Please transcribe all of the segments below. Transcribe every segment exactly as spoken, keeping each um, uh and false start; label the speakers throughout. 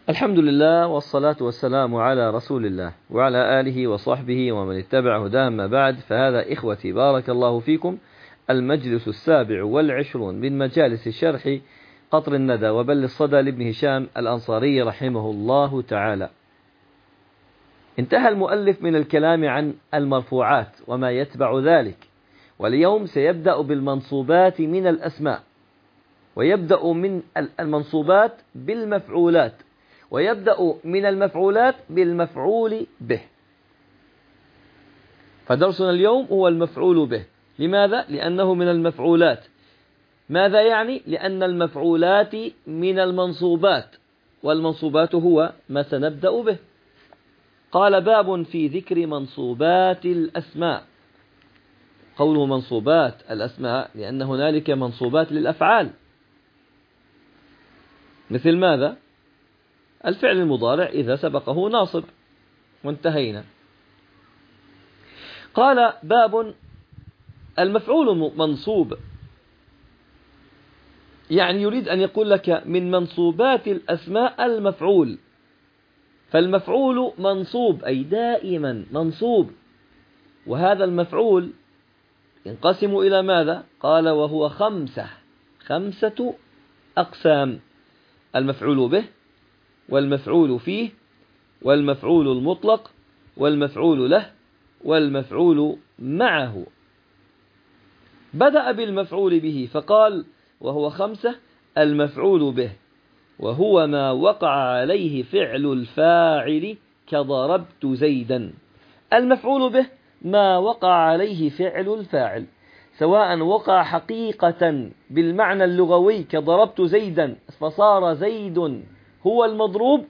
Speaker 1: الحمد لله والصلاة والسلام على رسول الله وعلى آله وصحبه ومن اتبع هداه. ما بعد، فهذا إخوتي بارك الله فيكم المجلس السابع والعشرون من مجالس شرح قطر الندى وبل الصدى لابن هشام الأنصاري رحمه الله تعالى. انتهى المؤلف من الكلام عن المرفوعات وما يتبع ذلك، واليوم سيبدأ بالمنصوبات من الأسماء، ويبدأ من المنصوبات بالمفعولات، ويبدأ من المفعولات بالمفعول به. فدرسنا اليوم هو المفعول به. لماذا؟ لأنه من المفعولات. ماذا يعني؟ لأن المفعولات من المنصوبات، والمنصوبات هو ما سنبدأ به. قال: باب في ذكر منصوبات الأسماء. قوله منصوبات الأسماء لأن هنالك منصوبات للأفعال، مثل ماذا؟ الفعل المضارع إذا سبقه ناصب، وانتهينا. قال: باب المفعول منصوب، يعني يريد أن يقول لك من منصوبات الأسماء المفعول. فالمفعول منصوب أي دائما منصوب، وهذا المفعول ينقسم إلى ماذا؟ قال: وهو خمسة خمسة أقسام: المفعول به، والمفعول فيه، والمفعول المطلق، والمفعول له، والمفعول معه. بدأ بالمفعول به فقال: وهو خمسة: المفعول به وهو ما وقع عليه فعل الفاعل كضربت زيدا. المفعول به ما وقع عليه فعل الفاعل، سواء وقع حقيقة بالمعنى اللغوي كضربت زيدا فصار زيد هو المضروب،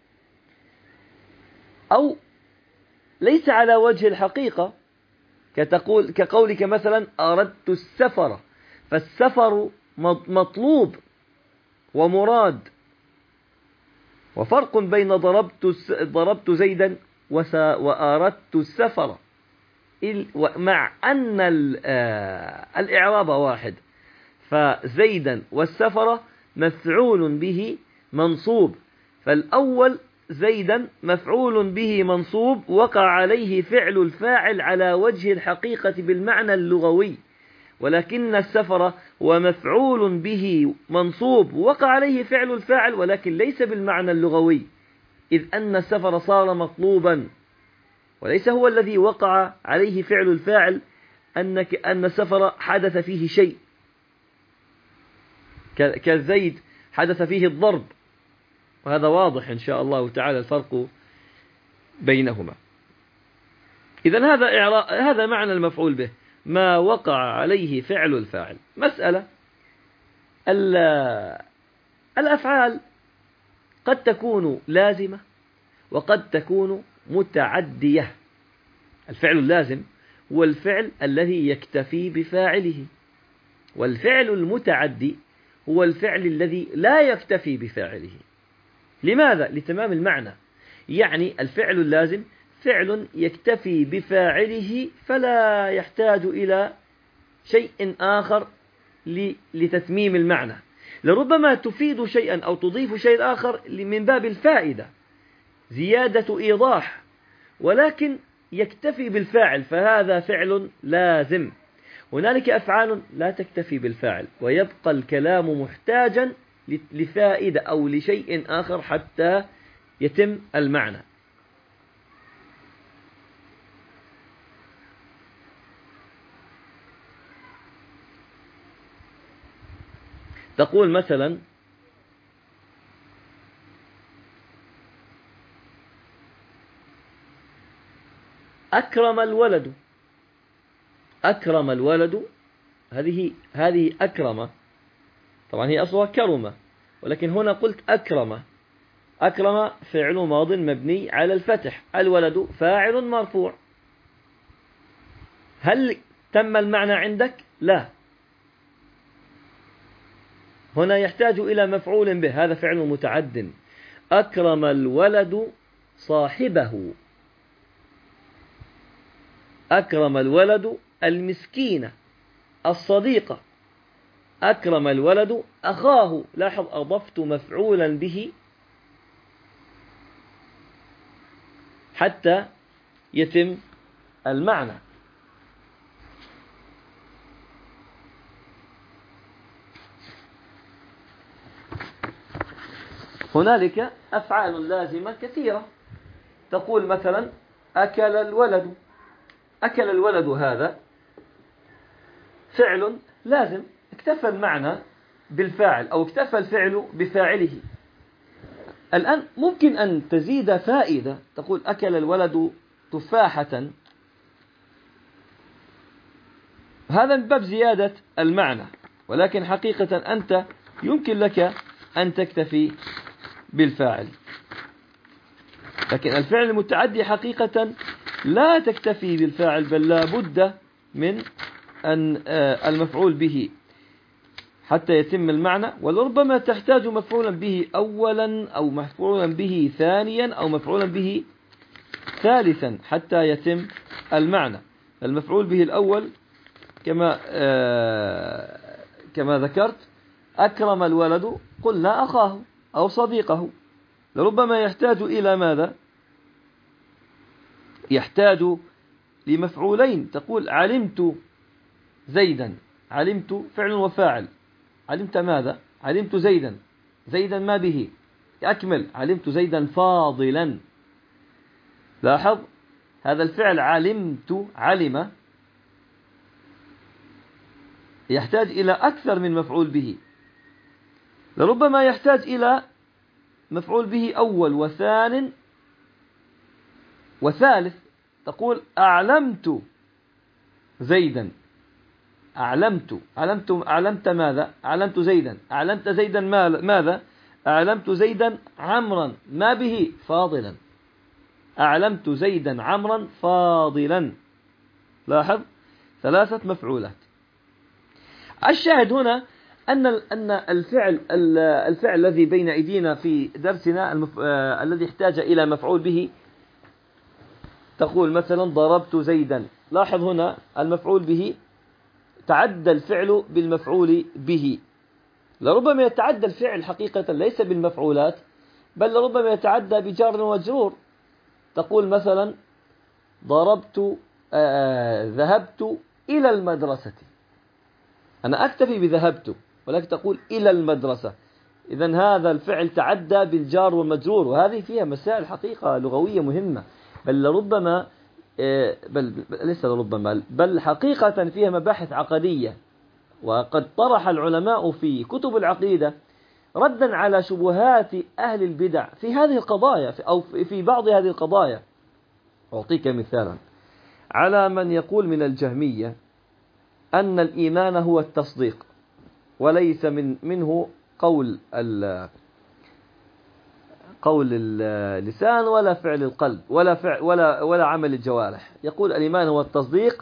Speaker 1: أو ليس على وجه الحقيقة كتقول كقولك مثلا أردت السفر، فالسفر مطلوب ومراد، وفرق بين ضربت ضربت زيدا وأردت السفر، مع أن الإعراب واحد. فزيدا والسفر مفعول به منصوب، فالأول زيدا مفعول به منصوب وقع عليه فعل الفاعل على وجه الحقيقة بالمعنى اللغوي، ولكن السفر هو مفعول به منصوب وقع عليه فعل الفاعل ولكن ليس بالمعنى اللغوي، إذ أن السفر صار مطلوبا وليس هو الذي وقع عليه فعل الفاعل، أنك أن السفر حدث فيه شيء كالزيد حدث فيه الضرب، وهذا واضح إن شاء الله تعالى الفرق بينهما. إذن هذا هذا معنى المفعول به، ما وقع عليه فعل الفاعل. مسألة: الأفعال قد تكون لازمة وقد تكون متعدية. الفعل اللازم هو الفعل الذي يكتفي بفاعله، والفعل المتعدي هو الفعل الذي لا يكتفي بفاعله. لماذا؟ لتمام المعنى. يعني الفعل اللازم فعل يكتفي بفاعله فلا يحتاج إلى شيء آخر لتتميم المعنى، لربما تفيد شيئا أو تضيف شيء آخر من باب الفائدة، زيادة إيضاح، ولكن يكتفي بالفاعل، فهذا فعل لازم. هنالك أفعال لا تكتفي بالفاعل ويبقى الكلام محتاجا لفائدة أو لشيء آخر حتى يتم المعنى. تقول مثلا: أكرم الولد. أكرم الولد، هذه هذه أكرم، طبعا هي أصلها كرمة، ولكن هنا قلت أكرم. أكرم فعل ماض مبني على الفتح، الولد فاعل مرفوع. هل تم المعنى عندك؟ لا، هنا يحتاج إلى مفعول به، هذا فعل متعد. أكرم الولد صاحبه، أكرم الولد المسكين الصديقة، أكرم الولد أخاه. لاحظ أضفت مفعولا به حتى يتم المعنى. هنالك أفعال لازمة كثيرة، تقول مثلا أكل الولد. أكل الولد هذا فعل لازم، اكتفى المعنى بالفاعل أو اكتفى الفعل بفاعله. الآن ممكن أن تزيد فائدة، تقول أكل الولد تفاحة، هذا من باب زيادة المعنى، ولكن حقيقة أنت يمكن لك أن تكتفي بالفاعل. لكن الفعل المتعدي حقيقة لا تكتفي بالفاعل، بل لا بد من أن المفعول به حتى يتم المعنى، ولربما تحتاج مفعولا به أولا أو مفعولا به ثانيا أو مفعولا به ثالثا حتى يتم المعنى. المفعول به الأول كما كما ذكرت أكرم الولد قلنا أخاه أو صديقه. لربما يحتاج إلى ماذا؟ يحتاج لمفعولين، تقول علمت زيدا. علمت فعل وفاعل، علمت ماذا؟ علمت زيدا. زيدا ما به؟ أكمل، علمت زيدا فاضلا. لاحظ هذا الفعل علمت، علم، يحتاج إلى أكثر من مفعول به. لربما يحتاج إلى مفعول به أول وثان وثالث، تقول أعلمت زيدا. أعلمت أعلمت أعلمت ماذا؟ أعلمت زيدا. أعلمت زيدا ماذا؟ أعلمت زيدا عمرا ما به؟ فاضلا. أعلمت زيدا عمرا فاضلا. لاحظ ثلاثة مفعولات. الشاهد هنا أن أن الفعل الفعل الذي بين أيدينا في درسنا المف... آه... الذي احتاج إلى مفعول به، تقول مثلا ضربت زيدا. لاحظ هنا المفعول به تعدى الفعل بالمفعول به. لربما يتعدى الفعل حقيقة ليس بالمفعولات، بل لربما يتعدى بجار ومجرور. تقول مثلا ضربت آه... ذهبت إلى المدرسة. أنا أكتفي بذهبت، ولكن تقول إلى المدرسة، إذن هذا الفعل تعدى بالجار والمجرور، وهذه فيها مسائل حقيقة لغوية مهمة، بل لربما بل ليس لربما بل حقيقة فيها مباحث عقدية. وقد طرح العلماء في كتب العقيدة ردا على شبهات أهل البدع في هذه القضايا أو في بعض هذه القضايا. أعطيك مثالا على من يقول من الجهمية أن الإيمان هو التصديق وليس من منه قول قول اللسان ولا فعل القلب ولا فعل ولا ولا عمل الجوارح. يقول الإيمان هو التصديق،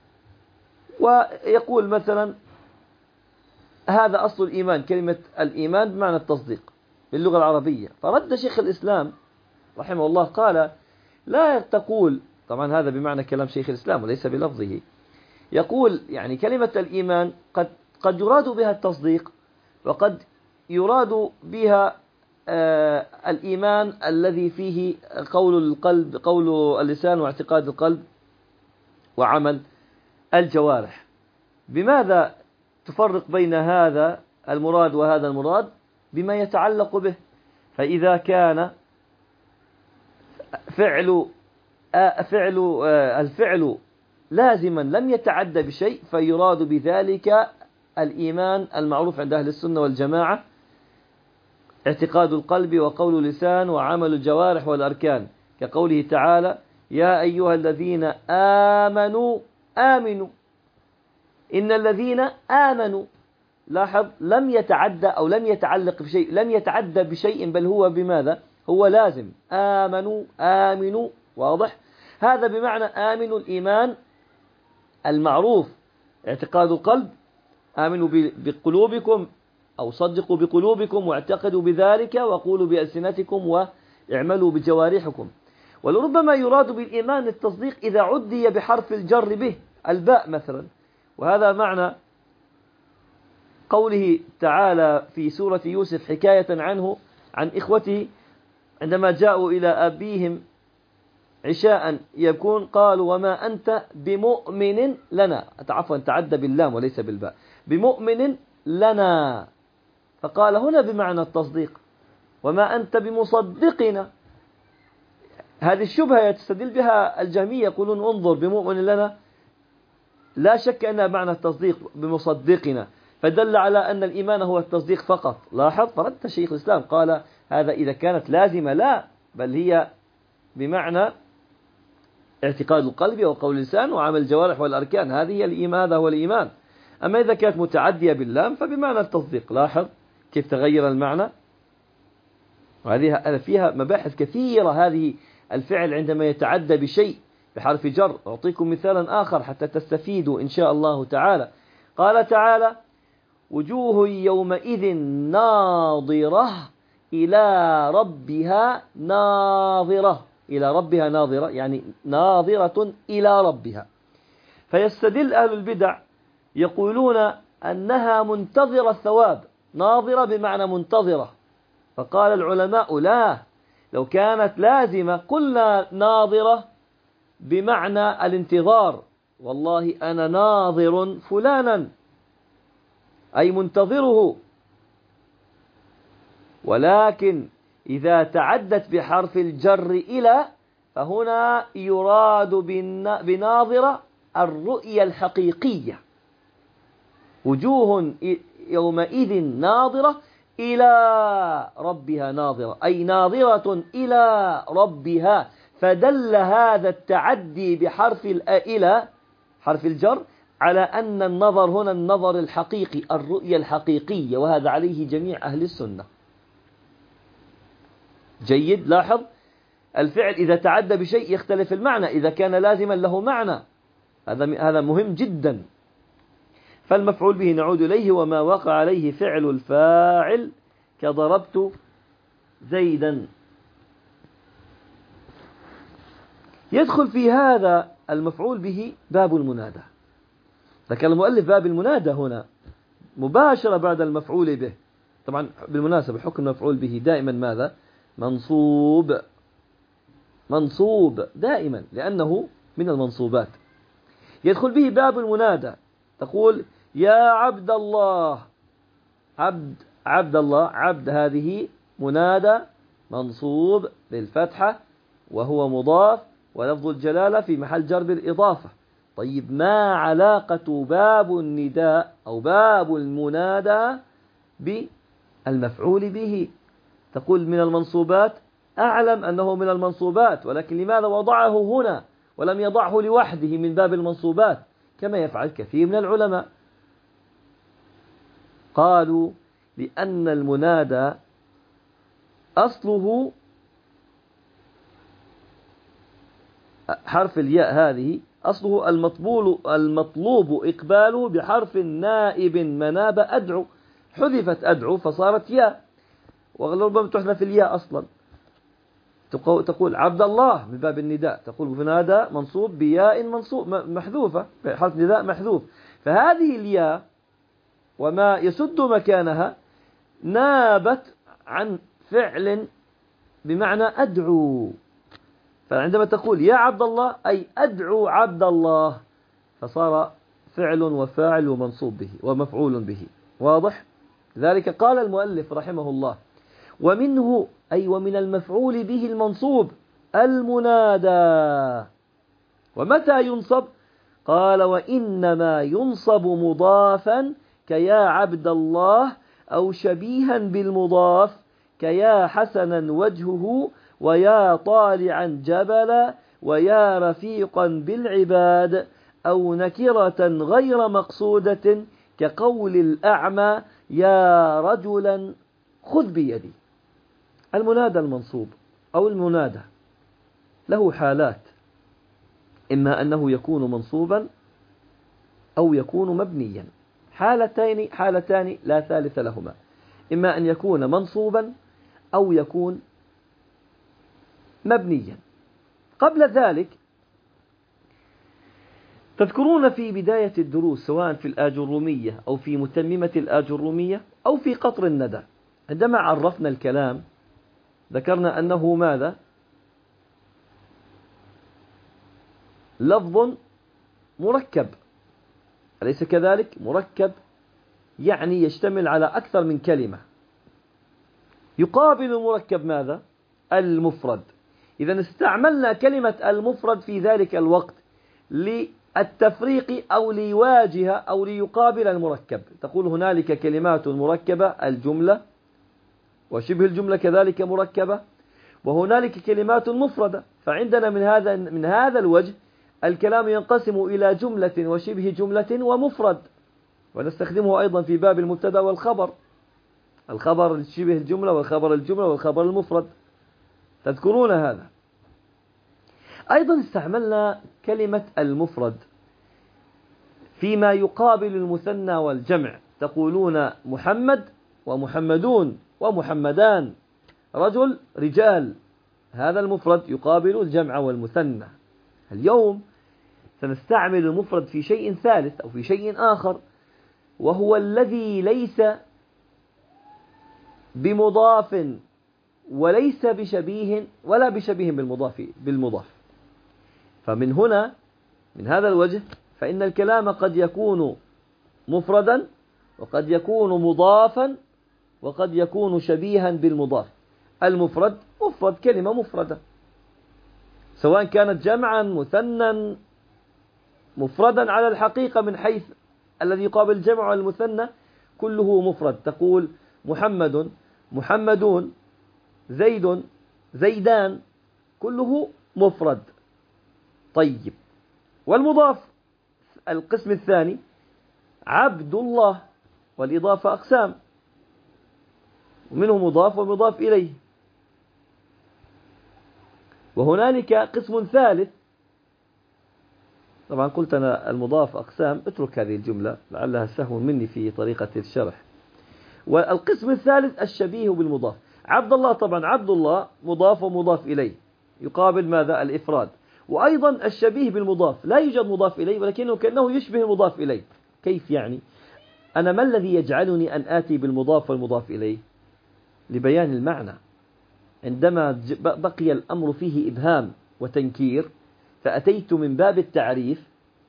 Speaker 1: ويقول مثلا هذا أصل الإيمان، كلمة الإيمان بمعنى التصديق باللغة العربية. فرد شيخ الإسلام رحمه الله قال لا تقول، طبعا هذا بمعنى كلام شيخ الإسلام وليس بلفظه، يقول يعني كلمة الإيمان قد قد يراد بها التصديق، وقد يراد بها آه الإيمان الذي فيه قول القلب قول اللسان واعتقاد القلب وعمل الجوارح. بماذا تفرق بين هذا المراد وهذا المراد؟ بما يتعلق به. فإذا كان فعل آه فعل آه الفعل لازما لم يتعدى بشيء، فيراد بذلك الإيمان المعروف عند أهل السنة والجماعة، اعتقاد القلب وقول اللسان وعمل الجوارح والأركان، كقوله تعالى يا أيها الذين آمنوا آمنوا. إن الذين آمنوا، لاحظ لم يتعدى أو لم يتعلق بشيء، لم يتعدى بشيء، بل هو بماذا؟ هو لازم. آمنوا آمنوا، واضح؟ هذا بمعنى آمنوا الإيمان المعروف اعتقاد القلب، آمنوا بقلوبكم أو صدقوا بقلوبكم واعتقدوا بذلك وقولوا بألسنتكم واعملوا بجوارحكم. ولربما يراد بالإيمان التصديق إذا عدي بحرف الجر به الباء مثلا، وهذا معنى قوله تعالى في سورة يوسف حكاية عنه عن إخوته عندما جاءوا إلى أبيهم عشاء يكون قالوا وما أنت بمؤمن لنا، عفوا تعدى باللام وليس بالباء، بمؤمن لنا، فقال هنا بمعنى التصديق، وما أنت بمصدقنا. هذه الشبهة يستدل بها الجهمية، يقولون انظر بمؤمن لنا لا شك أنها معنى التصديق بمصدقنا، فدل على أن الإيمان هو التصديق فقط. لاحظ فرد شيخ الإسلام قال هذا إذا كانت لازمة لا، بل هي بمعنى اعتقاد القلب وقول اللسان وعمل الجوارح والأركان، هذه هي الإيمان، هذا هو الإيمان. أما إذا كانت متعدية باللام فبمعنى التصديق. لاحظ كيف تغير المعنى، وهذه فيها مباحث كثيرة. هذه الفعل عندما يتعدى بشيء بحرف جر، أعطيكم مثالا آخر حتى تستفيدوا إن شاء الله تعالى. قال تعالى وجوه يومئذ ناظرة إلى ربها ناظرة، إلى ربها ناظرة يعني ناظرة إلى ربها. فيستدل أهل البدع يقولون أنها منتظرة الثواب، ناظرة بمعنى منتظرة، فقال العلماء لا، لو كانت لازمة قلنا ناظرة بمعنى الانتظار، والله أنا ناظر فلانا أي منتظره. ولكن إذا تعدت بحرف الجر إلى فهنا يراد بناظرة الرؤية الحقيقية. وجوه يومئذ ناظرة إلى ربها ناظرة أي ناظرة إلى ربها، فدل هذا التعدي بحرف إلى حرف الجر على أن النظر هنا النظر الحقيقي، الرؤية الحقيقية، وهذا عليه جميع أهل السنة. جيد. لاحظ الفعل إذا تعدى بشيء يختلف المعنى، إذا كان لازما له معنى، هذا هذا مهم جدا. فالمفعول به نعود إليه وما وقع عليه فعل الفاعل كضربت زيدا. يدخل في هذا المفعول به باب المنادى. ذكر المؤلف باب المنادى هنا مباشرة بعد المفعول به. طبعا بالمناسبة حكم المفعول به دائما ماذا؟ منصوب، منصوب دائما لأنه من المنصوبات. يدخل به باب المنادى، تقول يا عبد الله، عبد عبد الله، عبد هذه منادى منصوب بالفتحة وهو مضاف ولفظ الجلالة في محل جر بالإضافة. طيب ما علاقة باب النداء أو باب المنادى بالمفعول به؟ تقول من المنصوبات، أعلم أنه من المنصوبات، ولكن لماذا وضعه هنا ولم يضعه لوحده من باب المنصوبات كما يفعل كثير من العلماء؟ قالوا لأن المنادى أصله حرف الياء، هذه أصله المطلوب, المطلوب إقباله بحرف نائب مناب أدعو، حذفت أدعو فصارت ياء، وربما تحذف الياء أصلا. تقول عبد الله من باب النداء، تقول منادى منصوب بياء منصوب محذوفة، حرف نداء محذوف، فهذه الياء وما يسد مكانها نابت عن فعل بمعنى أدعو. فعندما تقول يا عبد الله أي أدعو عبد الله، فصار فعل وفاعل ومنصوب به ومفعول به. واضح؟ ذلك قال المؤلف رحمه الله ومنه أي ومن المفعول به المنصوب المنادى. ومتى ينصب؟ قال وإنما ينصب مضافا كيا عبد الله، أو شبيها بالمضاف كيا حسنا وجهه ويا طالعا جبلا ويا رفيقا بالعباد، أو نكرة غير مقصودة كقول الأعمى يا رجلا خذ بيدي. المنادى المنصوب أو المنادى له حالات، إما أنه يكون منصوبا أو يكون مبنيا، حالتين حالتان لا ثالث لهما، إما أن يكون منصوبا أو يكون مبنيا. قبل ذلك تذكرون في بداية الدروس سواء في الآجرومية أو في متممة الآجرومية أو في قطر الندى، عندما عرفنا الكلام ذكرنا أنه ماذا؟ لفظ مركب، أليس كذلك؟ مركب يعني يشتمل على أكثر من كلمة. يقابل المركب ماذا؟ المفرد. إذا استعملنا كلمة المفرد في ذلك الوقت للتفريق أو ليواجه أو ليقابل المركب. تقول هنالك كلمات مركبة، الجملة وشبه الجملة كذلك مركبة، وهنالك كلمات مفردة. فعندنا من هذا من هذا الوجه الكلام ينقسم إلى جملة وشبه جملة ومفرد، ونستخدمه أيضا في باب المبتدأ والخبر، الخبر شبه الجملة والخبر الجملة والخبر المفرد، تذكرون هذا. أيضا استعملنا كلمة المفرد فيما يقابل المثنى والجمع. تقولون محمد ومحمدون ومحمدان، رجل رجال، هذا المفرد يقابل الجمع والمثنى. اليوم سنستعمل المفرد في شيء ثالث أو في شيء آخر، وهو الذي ليس بمضاف وليس بشبيه ولا بشبيه بالمضاف بالمضاف. فمن هنا من هذا الوجه فإن الكلام قد يكون مفردا وقد يكون مضافا وقد يكون شبيها بالمضاف. المفرد مفرد كلمة مفردة، سواء كانت جمعا مثنى مفردا على الحقيقة من حيث الذي يقابل الجمع والمثنى كله مفرد. تقول محمد محمدون زيد زيدان، كله مفرد. طيب، والمضاف القسم الثاني عبد الله، والإضافة أقسام، ومنه مضاف ومضاف إليه. وهنالك قسم ثالث، طبعا قلت أنا المضاف أقسام، اترك هذه الجملة لعلها سهو مني في طريقة الشرح. والقسم الثالث الشبيه بالمضاف. عبد الله طبعا عبد الله مضاف ومضاف إليه، يقابل ماذا؟ الإفراد. وأيضا الشبيه بالمضاف، لا يوجد مضاف إليه ولكنه كأنه يشبه المضاف إليه. كيف يعني؟ أنا ما الذي يجعلني أن آتي بالمضاف والمضاف إليه؟ لبيان المعنى. عندما بقي الأمر فيه إبهام وتنكير فأتيت من باب التعريف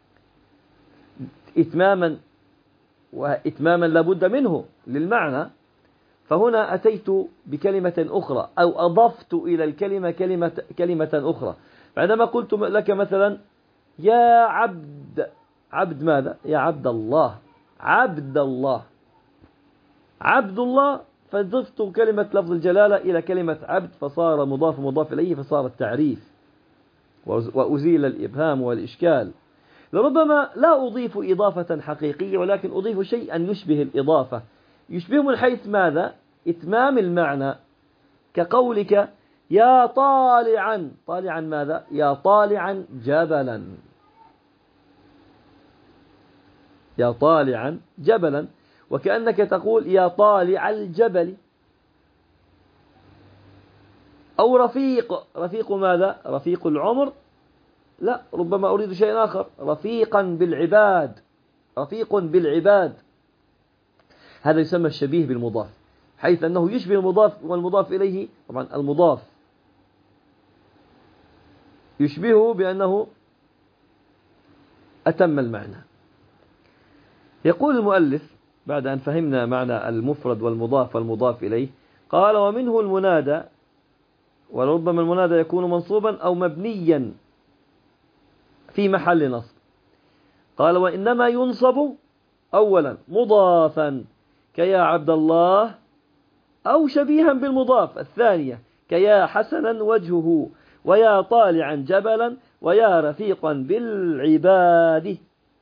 Speaker 1: إتماما، وإتماما لابد منه للمعنى، فهنا أتيت بكلمة أخرى أو أضفت إلى الكلمة كلمة, كلمة أخرى. فعندما قلت لك مثلا يا عبد، عبد ماذا؟ يا عبد الله، عبد الله عبد الله، فضفت كلمة لفظ الجلالة إلى كلمة عبد فصار مضاف مضاف إليه، فصار التعريف وأزيل الإبهام والإشكال. لربما لا أضيف إضافة حقيقية ولكن أضيف شيئا يشبه الإضافة، يشبه من حيث ماذا؟ إتمام المعنى، كقولك يا طالعا، طالعا ماذا؟ يا طالعا جبلا، يا طالعا جبلا، وكأنك تقول يا طالع الجبل. أو رفيق، رفيق ماذا؟ رفيق العمر؟ لا، ربما أريد شيء آخر، رفيقا بالعباد، رفيق بالعباد. هذا يسمى الشبيه بالمضاف، حيث أنه يشبه المضاف والمضاف إليه. طبعا المضاف يشبهه بأنه أتم المعنى. يقول المؤلف بعد أن فهمنا معنى المفرد والمضاف والمضاف إليه، قال ومنه المنادى، وربما المنادى يكون منصوبا أو مبنيا في محل نصب. قال وإنما ينصب أولا مضافا كيا عبد الله، أو شبيها بالمضاف. الثانية كيا حسنا وجهه، ويا طالعا جبلا، ويا رفيقا بالعباد.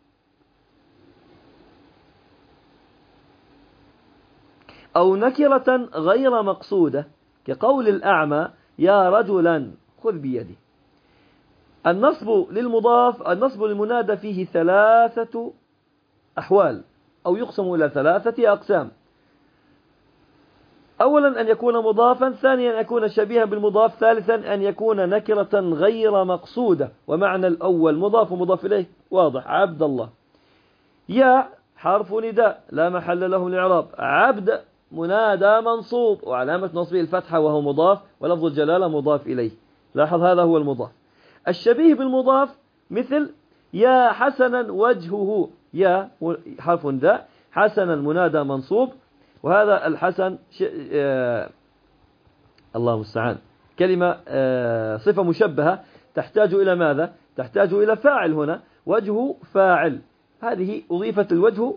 Speaker 1: أو نكرة غير مقصودة كقول الأعمى يا رجلا خذ بيدي. النصب للمضاف، النصب للمنادى فيه ثلاثة أحوال، أو يقسم إلى ثلاثة أقسام. أولا أن يكون مضافا، ثانيا أن يكون شبيها بالمضاف، ثالثا أن يكون نكرة غير مقصودة. ومعنى الأول مضاف ومضاف إليه واضح، عبد الله. يا حرف نداء لا محل له الإعراب، عبد منادى منصوب وعلامة نصبه الفتحة وهو مضاف، ولفظ الجلالة مضاف إليه. لاحظ هذا هو المضاف. الشبيه بالمضاف مثل يا حسنا وجهه، يا حرف داء، حسنا منادى منصوب، وهذا الحسن آه الله المستعان كلمة آه صفة مشبهة تحتاج إلى ماذا؟ تحتاج إلى فاعل هنا، وجه فاعل، هذه أضيفت الوجه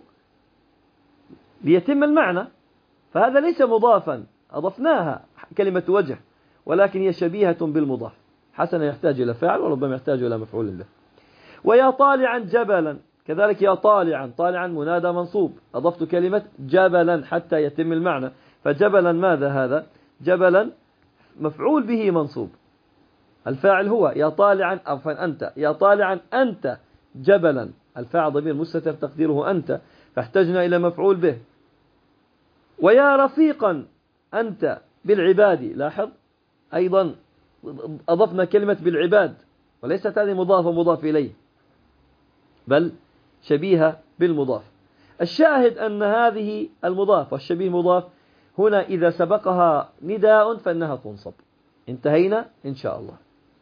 Speaker 1: ليتم المعنى، فهذا ليس مضافا، أضفناها كلمة وجه، ولكن هي شبيهة بالمضاف. حسنا يحتاج إلى فاعل وربما يحتاج إلى مفعول به. ويا طالعا جبلا، كذلك يا طالعا، طالعا منادى منصوب، أضفت كلمة جبلا حتى يتم المعنى، فجبلا ماذا هذا؟ جبلا مفعول به منصوب، الفاعل هو يا طالعا، عفوا أنت، يا طالعا أنت جبلا، الفاعل ضمير مستتر تقديره أنت، فاحتجنا إلى مفعول به. ويا رفيقا أنت بالعباد، لاحظ أيضا أضفنا كلمة بالعباد، وليست هذه مضافة مضاف إليه، بل شبيهة بالمضاف. الشاهد أن هذه المضاف والشبيه مضاف هنا إذا سبقها نداء فإنها تنصب. انتهينا إن شاء الله.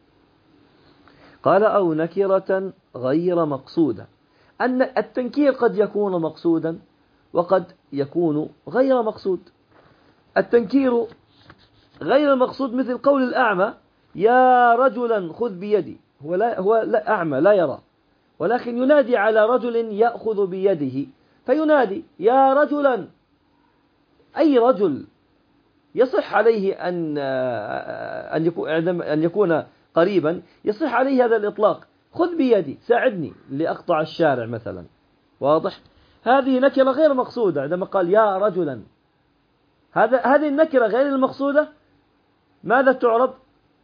Speaker 1: قال أو نكرة غير مقصودة، أن التنكير قد يكون مقصودا وقد يكون غير مقصود. التنكير غير المقصود مثل قول الأعمى يا رجلا خذ بيدي، هو لا هو لا أعمى لا يرى، ولكن ينادي على رجل يأخذ بيده، فينادي يا رجلا، أي رجل يصح عليه أن أن يكون أن يكون قريبا، يصح عليه هذا الإطلاق، خذ بيدي ساعدني لأقطع الشارع مثلا، واضح؟ هذه نكرة غير مقصودة عندما قال يا رجلا، هذا هذه النكرة غير المقصودة ماذا تعرب؟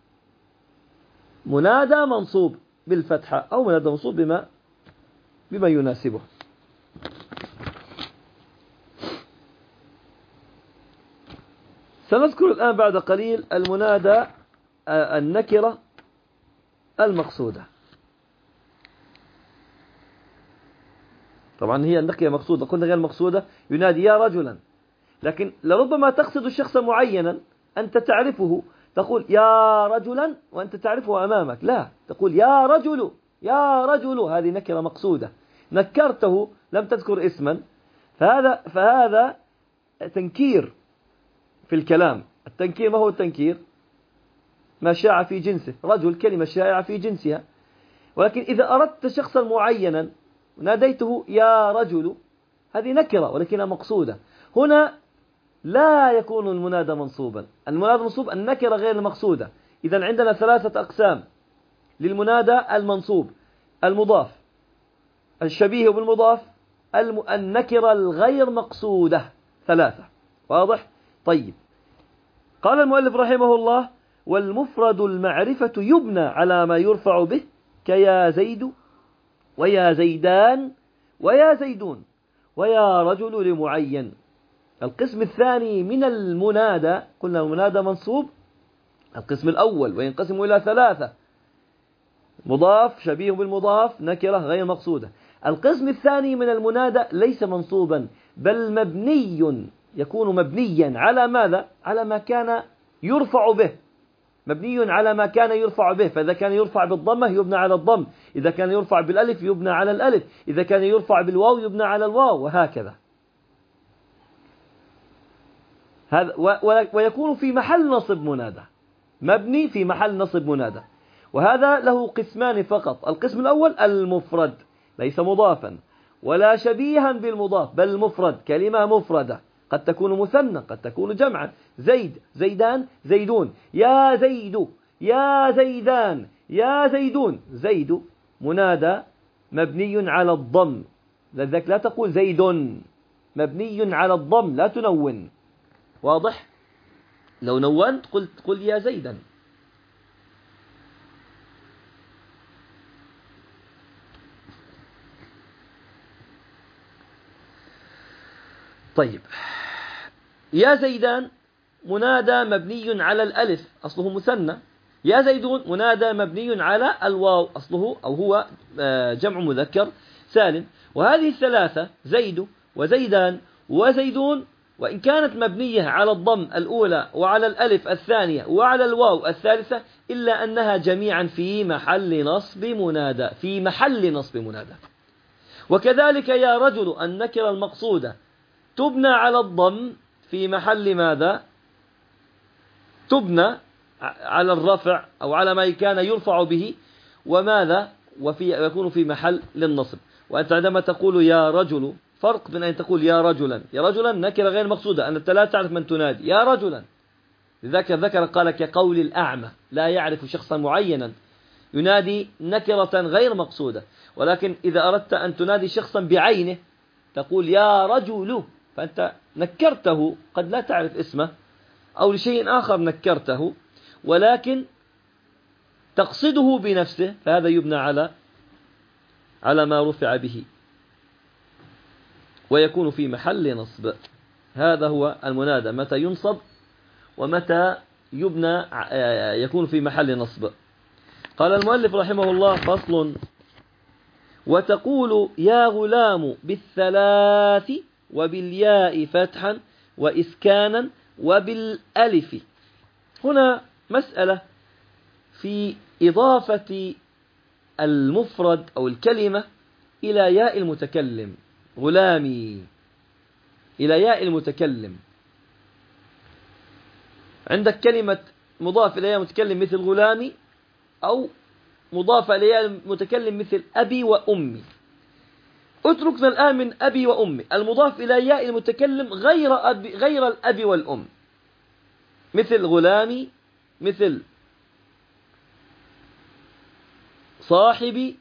Speaker 1: منادى منصوب بالفتحة أو منادى منصوب بما بما يناسبه. سنذكر الآن بعد قليل المنادى النكرة المقصودة. طبعا هي النكرة مقصودة، قلنا غير مقصودة ينادي يا رجلا، لكن لربما تقصد الشخص معينا أنت تعرفه، تقول يا رجلا وأنت تعرفه أمامك، لا، تقول يا رجل يا رجل، هذه نكرة مقصودة، نكرته لم تذكر اسما، فهذا فهذا تنكير في الكلام. التنكير ما هو التنكير؟ ما شاع في جنسه، رجل كلمة شائعة في جنسها، ولكن إذا أردت شخصا معينا ناديته يا رجل، هذه نكرة ولكنها مقصودة. هنا لا يكون المنادى منصوبا، المنادى منصوب النكرة غير المقصودة. إذن عندنا ثلاثة أقسام للمنادى المنصوب: المضاف، الشبيه بالمضاف، النكرة الغير مقصودة، ثلاثة، واضح؟ طيب، قال المؤلف رحمه الله: والمفرد المعرفة يبنى على ما يرفع به كيا زيد ويا زيدان ويا زيدون ويا رجل لمعين. القسم الثاني من المنادى، قلنا المنادى منصوب القسم الأول وينقسم إلى ثلاثة: مضاف، شبيه بالمضاف، نكرة غير مقصودة. القسم الثاني من المنادى ليس منصوبا بل مبني، يكون مبنيا على ماذا؟ على ما كان يرفع به، مبني على ما كان يرفع به، فإذا كان يرفع بالضمة يبنى على الضم، إذا كان يرفع بالألف يبنى على الألف، إذا كان يرفع بالواو يبنى على الواو، وهكذا. هذا ويكون في محل نصب منادى، مبني في محل نصب منادى. وهذا له قسمان فقط: القسم الأول المفرد، ليس مضافا ولا شبيها بالمضاف بل مفرد، كلمة مفردة، قد تكون مثنى قد تكون جمعا: زيد، زيدان، زيدون، يا زيد، يا زيدان، يا زيدون. زيد منادى مبني على الضم، لذلك لا تقول زيد، مبني على الضم، لا تنون، واضح؟ لو نونت قلت قل يا زيدا. طيب، يا زيدان منادى مبني على الألف أصله مثنى، يا زيدون منادى مبني على الواو أصله أو هو جمع مذكر سالم. وهذه الثلاثة زيد وزيدان وزيدون وإن كانت مبنية على الضم الأولى وعلى الألف الثانية وعلى الواو الثالثة إلا أنها جميعا في محل نصب منادى، في محل نصب منادى. وكذلك يا رجل النكرة المقصودة تبنى على الضم في محل ماذا؟ تبنى على الرفع أو على ما كان يرفع به، وماذا؟ وفي يكون في محل للنصب. وأنت عندما تقول يا رجل فرق بين أن تقول يا رجلا، يا رجلا نكرة غير مقصودة، أنت لا تعرف من تنادي، يا رجلا لذلك ذكر قال كقول الأعمى لا يعرف شخصا معينا ينادي نكرة غير مقصودة. ولكن إذا أردت أن تنادي شخصا بعينه تقول يا رجل، فأنت نكرته، قد لا تعرف اسمه أو لشيء آخر نكرته ولكن تقصده بنفسه، فهذا يبنى على على ما رفع به ويكون في محل نصب. هذا هو المنادى، متى ينصب ومتى يبنى يكون في محل نصب. قال المؤلف رحمه الله: فصل: وتقول يا غلام بالثلاث وبالياء فتحا وإسكانا وبالألف. هنا مسألة في إضافة المفرد أو الكلمة إلى ياء المتكلم، غلامي إلى ياء المتكلم. عندك كلمة مضاف إلى ياء المتكلم مثل غلامي، أو مضاف إلى ياء المتكلم مثل أبي وأمي. اتركنا الآن من أبي وأمي، المضاف إلى ياء المتكلم غير أبي غير الأب والأم، مثل غلامي، مثل صاحبي.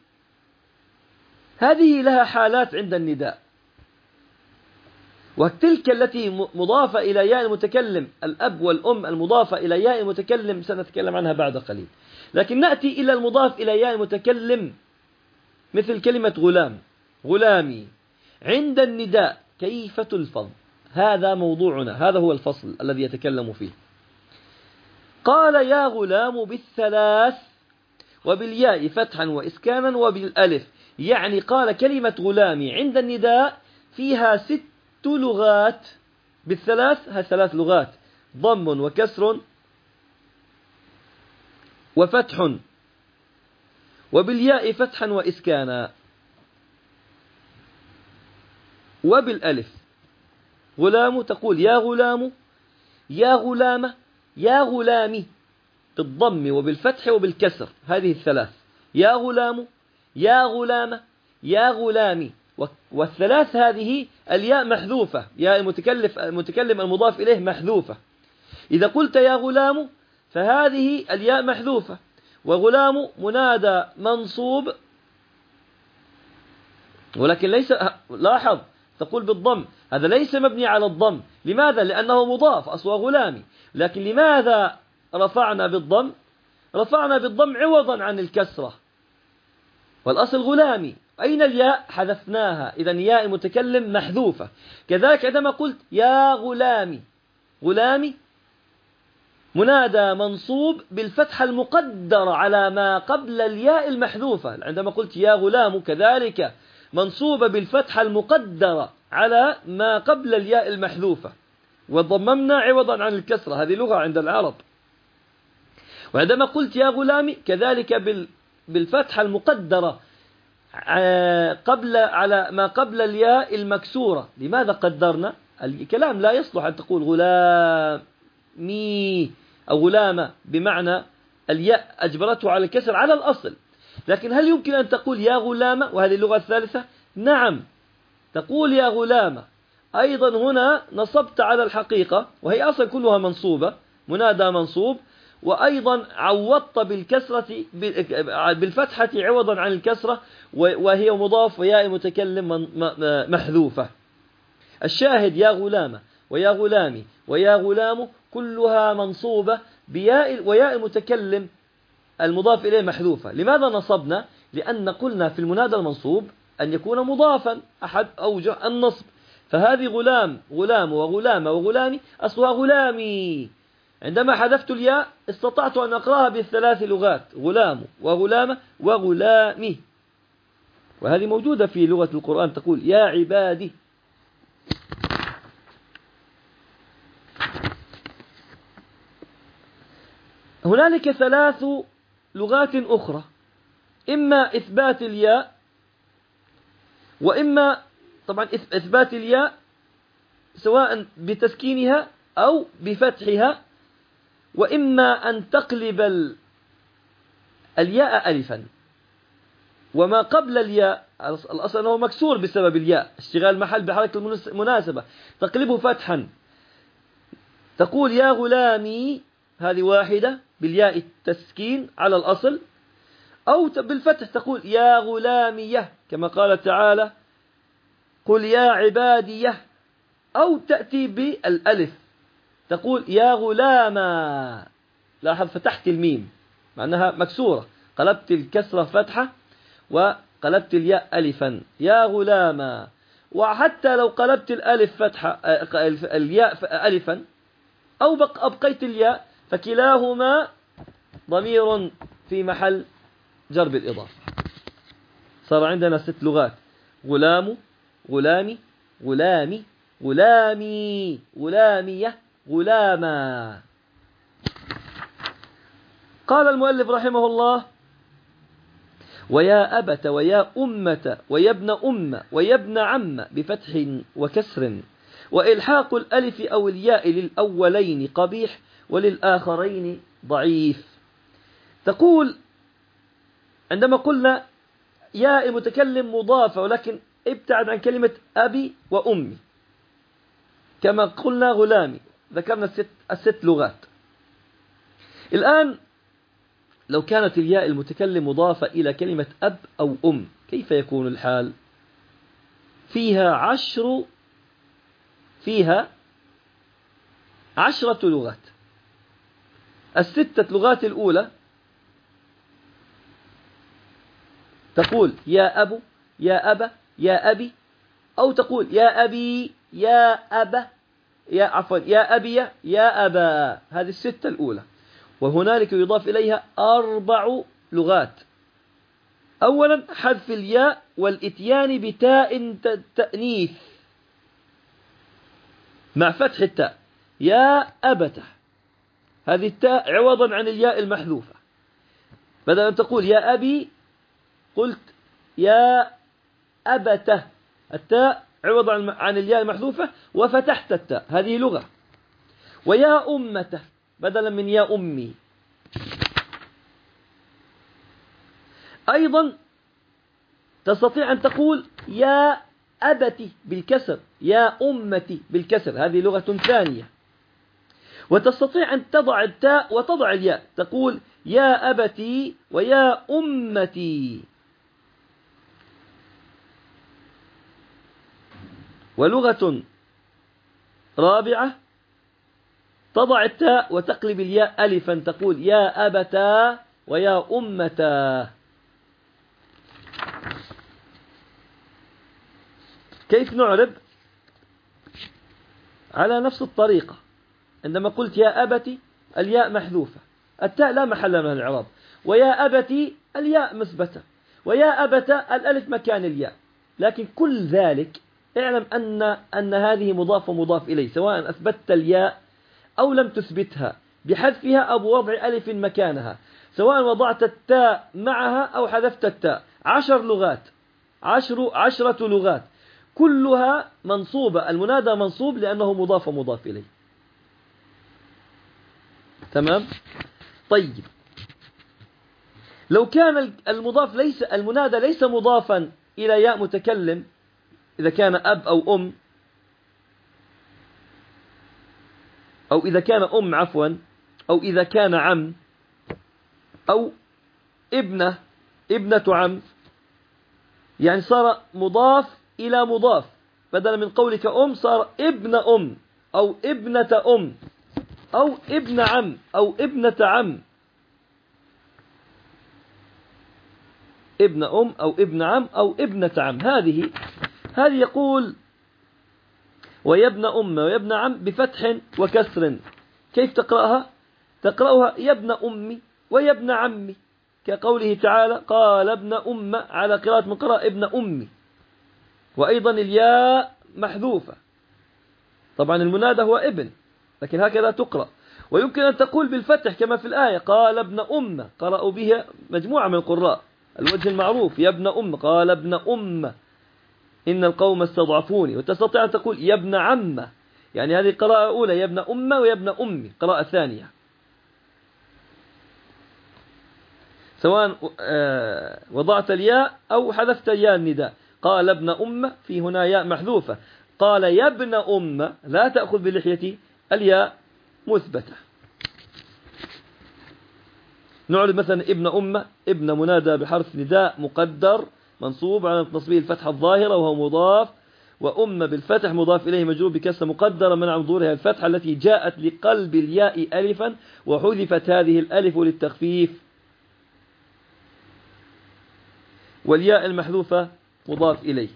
Speaker 1: هذه لها حالات عند النداء، وتلك التي مضافة إلى ياء المتكلم الأب والأم المضافة إلى ياء المتكلم سنتكلم عنها بعد قليل. لكن نأتي إلى المضاف إلى ياء المتكلم مثل كلمة غلام، غلامي. عند النداء كيف تلفظ؟ هذا موضوعنا، هذا هو الفصل الذي يتكلم فيه. قال يا غلام بالثلاث وبالياء فتحا وإسكانا وبالألف، يعني قال كلمة غلامي عند النداء فيها ست لغات، بالثلاث ها ثلاث لغات: ضم وكسر وفتح، وبالياء فتحا وإسكانا، وبالألف. غلام تقول يا غلام، يا غلامة، يا غلامي، بالضم وبالفتح وبالكسر، هذه الثلاث: يا غلام، يا غلامة، يا غلامي. والثلاث هذه الياء محذوفة، ياء المتكلم المتكلم المضاف إليه محذوفة. إذا قلت يا غلام فهذه الياء محذوفة، وغلام منادى منصوب، ولكن ليس، لاحظ تقول بالضم، هذا ليس مبني على الضم. لماذا؟ لأنه مضاف أصله غلامي. لكن لماذا رفعنا بالضم؟ رفعنا بالضم عوضا عن الكسرة، والأصل غلامي. أين الياء؟ حذفناها، إذن ياء المتكلم محذوفة. كذلك عندما قلت يا غلامي، غلامي منادى منصوب بالفتحة المقدرة على ما قبل الياء المحذوفة. عندما قلت يا غلام كذلك منصوبة بالفتحة المقدرة على ما قبل الياء المحذوفة، وضممنا عوضا عن الكسرة، هذه لغة عند العرب. وعندما قلت يا غلامي كذلك بالفتحة المقدرة قبل على ما قبل الياء المكسورة. لماذا قدرنا؟ الكلام لا يصلح أن تقول غلامي أو غلامة بمعنى الياء أجبرته على الكسر على الأصل. لكن هل يمكن أن تقول يا غلامة وهذه اللغة الثالثة؟ نعم، تقول يا غلامة. أيضا هنا نصبت على الحقيقة، وهي أصلا كلها منصوبة، منادى منصوب، وأيضا عوضت بالكسرة بالفتحة عوضا عن الكسرة، وهي مضاف وياء المتكلم محذوفة. الشاهد يا غلامة ويا غلامي ويا غلام كلها منصوبة بياء وياء المتكلم المضاف إليه محذوفة. لماذا نصبنا؟ لأن قلنا في المنادى المنصوب أن يكون مضافا، أحد أوجه النصب. فهذه غلام، غلام وغلامة وغلامي أصلها غلامي. عندما حذفت الياء استطعت أن أقرأها بالثلاث لغات: غلام وغلامة وغلامي. وهذه موجودة في لغة القرآن، تقول يا عبادي. هنالك ثلاث لغات أخرى، إما إثبات الياء، وإما طبعا إثبات الياء سواء بتسكينها أو بفتحها، وإما أن تقلب الياء ألفا، وما قبل الياء الأصل أنه مكسور بسبب الياء، اشتغال المحل بحركة المناسبة، تقلبه فتحا، تقول يا غلامي، هذه واحدة بالياء التسكين على الأصل، أو بالفتح تقول يا غلامية كما قال تعالى قل يا عبادية، أو تأتي بالألف تقول يا غلاما، لاحظ فتحت الميم مع أنها مكسورة، قلبت الكسرة فتحة وقلبت الياء ألفا يا غلاما. وحتى لو قلبت الألف فتحة الياء ألفا أو أبقيت الياء فكلاهما ضمير في محل جر بالإضافة. صار عندنا ست لغات: غلام، غلامي، غلامي، غلامي، غلامية، غلاما. قال المؤلف رحمه الله: ويا أبت ويا أمة ويا ابن أم ويا ابن عم بفتح وكسر، وإلحاق الألف أو الياء للأولين قبيح وللآخرين ضعيف. تقول عندما قلنا ياء المتكلم مضافة، ولكن ابتعد عن كلمة أبي وأمي، كما قلنا غلامي، ذكرنا الست, الست لغات. الآن لو كانت الياء المتكلم مضافة إلى كلمة أب أو أم كيف يكون الحال؟ فيها عشر فيها عشرة لغات. الستة لغات الأولى تقول يا أبو، يا أبا، يا أبي، أو تقول يا أبي، يا أبا، يا عفوا يا أبي، يا أبا. هذه الستة الأولى. وهنالك يضاف إليها أربع لغات. أولا حذف الياء والإتيان بتاء تأنيث مع فتح التاء، يا أبته، هذه التاء عوضا عن الياء المحذوفة، بدل أن تقول يا أبي قلت يا أبته، التاء عوضا عن الياء المحذوفة وفتحت التاء، هذه لغة. ويا أمته بدلا من يا أمي. أيضا تستطيع أن تقول يا أبتي بالكسر، يا أمتي بالكسر، هذه لغة ثانية. وتستطيع أن تضع التاء وتضع الياء، تقول يا أبتي ويا أمتي. ولغة رابعة تضع التاء وتقلب الياء ألفا، تقول يا أبتا ويا أمتا. كيف نعرب؟ على نفس الطريقة. عندما قلت يا أبتي الياء محذوفة، التاء لا محل لها من الإعراب، ويا أبتي الياء مثبتة، ويا أبتا الألف مكان الياء. لكن كل ذلك اعلم أن أن هذه مضاف ومضاف إليه، سواء أثبتت الياء أو لم تثبتها بحذفها أو بوضع ألف مكانها، سواء وضعت التاء معها أو حذفت التاء. عشر لغات، عشر عشرة لغات كلها منصوبة، المنادى منصوب لأنه مضاف ومضاف إليه. تمام؟ طيب، لو كان المضاف ليس المنادى ليس مضافا إلى ياء متكلم، إذا كان أب أو أم، أو إذا كان أم عفوا، أو إذا كان عم، أو ابنة ابنة عم، يعني صار مضاف إلى مضاف، بدلا من قولك أم صار ابن أم أو ابنة أم أو ابن عم أو ابنة عم، ابن أم أو ابن عم أو ابنة عم. هذه هذه يقول ويا ابن أم ويا ابن عم بفتح وكسر. كيف تقرأها؟ تقرأها يا ابن أمي ويا ابن عمي، كقوله تعالى قال ابن أم، على قراءة من قرأ ابن أمي. وأيضا الياء محذوفة، طبعا المنادى هو ابن، لكن هكذا تقرأ. ويمكن أن تقول بالفتح كما في الآية قال ابن أم، قرأوا بها مجموعة من القراء، الوجه المعروف يا ابن أم، قال ابن أم إن القوم استضعفوني. وتستطيع أن تقول يا ابن عم، يعني هذه قراءة أولى يا ابن أم ويا ابن أمي، قراءة ثانية، سواء وضعت الياء أو حذفت ياء النداء. قال ابن أم، في هنا ياء محذوفة. قال يا ابن أم، لا تأخذ بلحيتي، الياء مثبتة. نعرف مثلا ابن أم، ابن منادى بحرف نداء مقدر منصوب على تصبيه الفتحة الظاهرة وهو مضاف، وأم بالفتح مضاف إليه مجرور بكسر مقدرة منع ظهورها الفتحة التي جاءت لقلب الياء ألفا، وحذفت هذه الألف للتخفيف، والياء المحذوفة مضاف إليه.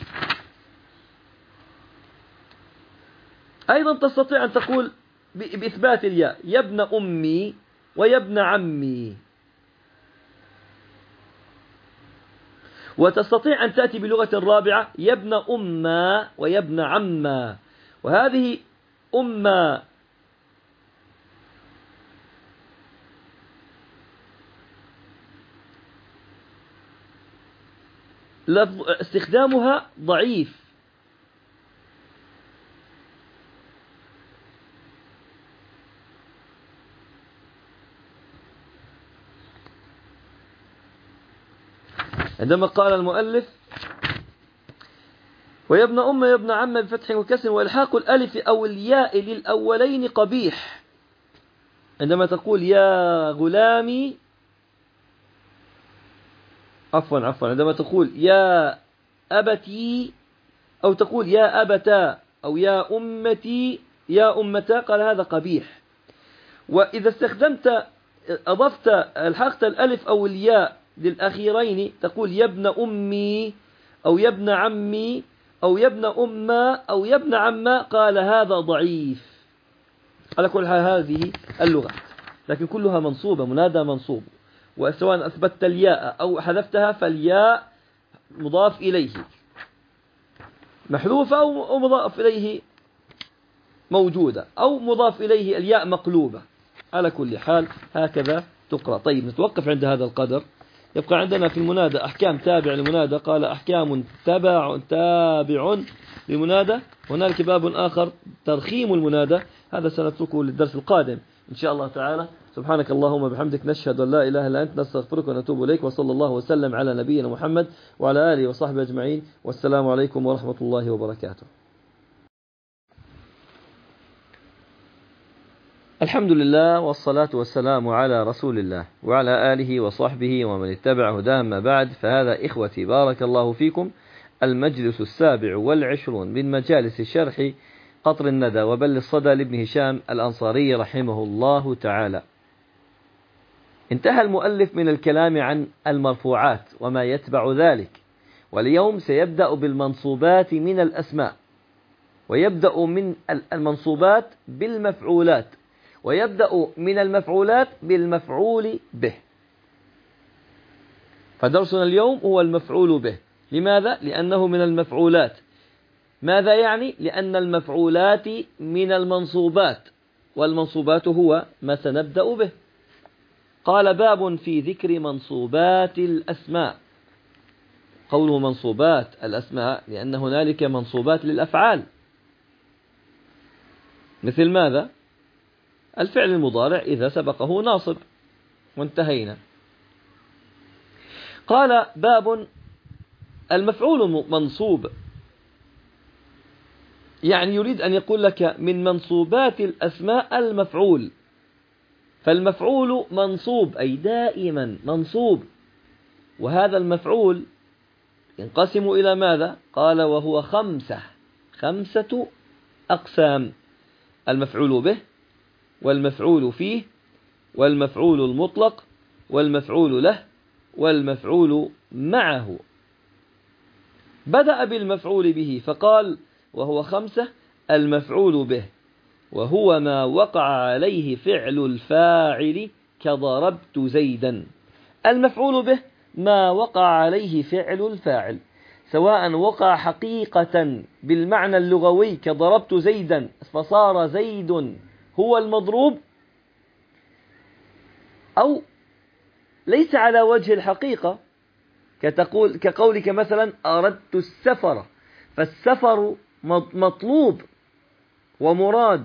Speaker 1: أيضا تستطيع أن تقول بإثبات الياء يا ابن أمي ويا ابن عمي، وتستطيع أن تأتي بلغة رابعة يا ابن أما ويا ابن عما، وهذه أما استخدامها ضعيف، عندما قال المؤلف ويا ابن أم يا ابن عم بفتح وكسر والحاق الألف أو الياء للأولين قبيح. عندما تقول يا غلامي، عفوا عفوا عندما تقول يا أبتي، أو تقول يا أبتا، أو يا أمتي يا أمتا، قال هذا قبيح. وإذا استخدمت أضفت الحقت الألف أو الياء للأخيرين تقول يا ابن أمي أو يا ابن عمي أو يا ابن أمة أو يا ابن عمة، قال هذا ضعيف. على كل حال هذه اللغة، لكن كلها منصوبة، منادى منصوب، وسواء أثبتت الياء أو حذفتها فالياء مضاف إليه محذوفة أو مضاف إليه موجودة، أو مضاف إليه الياء مقلوبة. على كل حال هكذا تقرأ. طيب نتوقف عند هذا القدر. يبقى عندنا في المنادى أحكام تابع للمنادى، قال أحكام تابع تابع للمنادى. هناك باب آخر ترخيم المنادى، هذا سنتركه للدرس القادم إن شاء الله تعالى. سبحانك اللهم وبحمدك، نشهد أن لا إله إلا أنت، نستغفرك ونتوب إليك، وصلى الله وسلم على نبينا محمد وعلى آله وصحبه أجمعين، والسلام عليكم ورحمة الله وبركاته. الحمد لله والصلاة والسلام على رسول الله وعلى آله وصحبه ومن اتبع هداه، ما بعد، فهذا إخوتي بارك الله فيكم المجلس السابع والعشرون من مجالس شرح قطر الندى وبل الصدى لابن هشام الأنصاري رحمه الله تعالى. انتهى المؤلف من الكلام عن المرفوعات وما يتبع ذلك، واليوم سيبدأ بالمنصوبات من الأسماء، ويبدأ من المنصوبات بالمفعولات، ويبدأ من المفعولات بالمفعول به. فدرسنا اليوم هو المفعول به. لماذا؟ لأنه من المفعولات. ماذا يعني؟ لأن المفعولات من المنصوبات، والمنصوبات هو ما سنبدأ به. قال باب في ذكر منصوبات الأسماء. قوله منصوبات الأسماء لأن هنالك منصوبات للأفعال، مثل ماذا؟ الفعل المضارع إذا سبقه ناصب، وانتهينا. قال باب المفعول منصوب، يعني يريد أن يقول لك من منصوبات الأسماء المفعول، فالمفعول منصوب أي دائما منصوب. وهذا المفعول ينقسم إلى ماذا؟ قال وهو خمسة خمسة أقسام: المفعول به، والمفعول فيه، والمفعول المطلق، والمفعول له، والمفعول معه. بدأ بالمفعول به فقال وهو خمسة: المفعول به وهو ما وقع عليه فعل الفاعل كضربت زيدا. المفعول به ما وقع عليه فعل الفاعل، سواء وقع حقيقة بالمعنى اللغوي كضربت زيدا فصار زيد هو المضروب، أو ليس على وجه الحقيقة، كتقول كقولك مثلا أردت السفر، فالسفر مطلوب ومراد،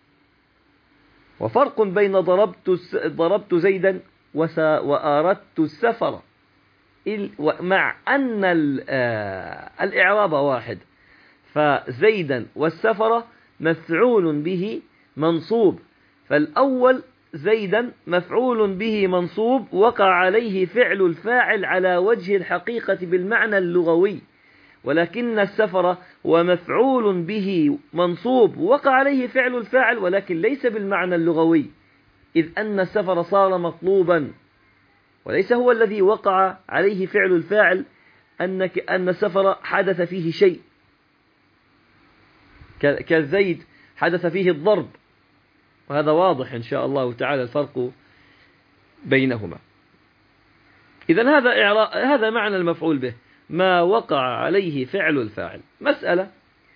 Speaker 1: وفرق بين ضربت ضربت زيدا وأردت السفر، مع أن الإعراب واحد. فزيدا والسفر مفعول به منصوب، فالأول زيدا مفعول به منصوب وقع عليه فعل الفاعل على وجه الحقيقة بالمعنى اللغوي، ولكن السفر هو مفعول به منصوب وقع عليه فعل الفاعل ولكن ليس بالمعنى اللغوي، إذ أن السفر صار مطلوبا وليس هو الذي وقع عليه فعل الفاعل، أنك أن السفر حدث فيه شيء كالزيد حدث فيه الضرب، وهذا واضح إن شاء الله تعالى الفرق بينهما. إذن هذا هذا معنى المفعول به، ما وقع عليه فعل الفاعل. مسألة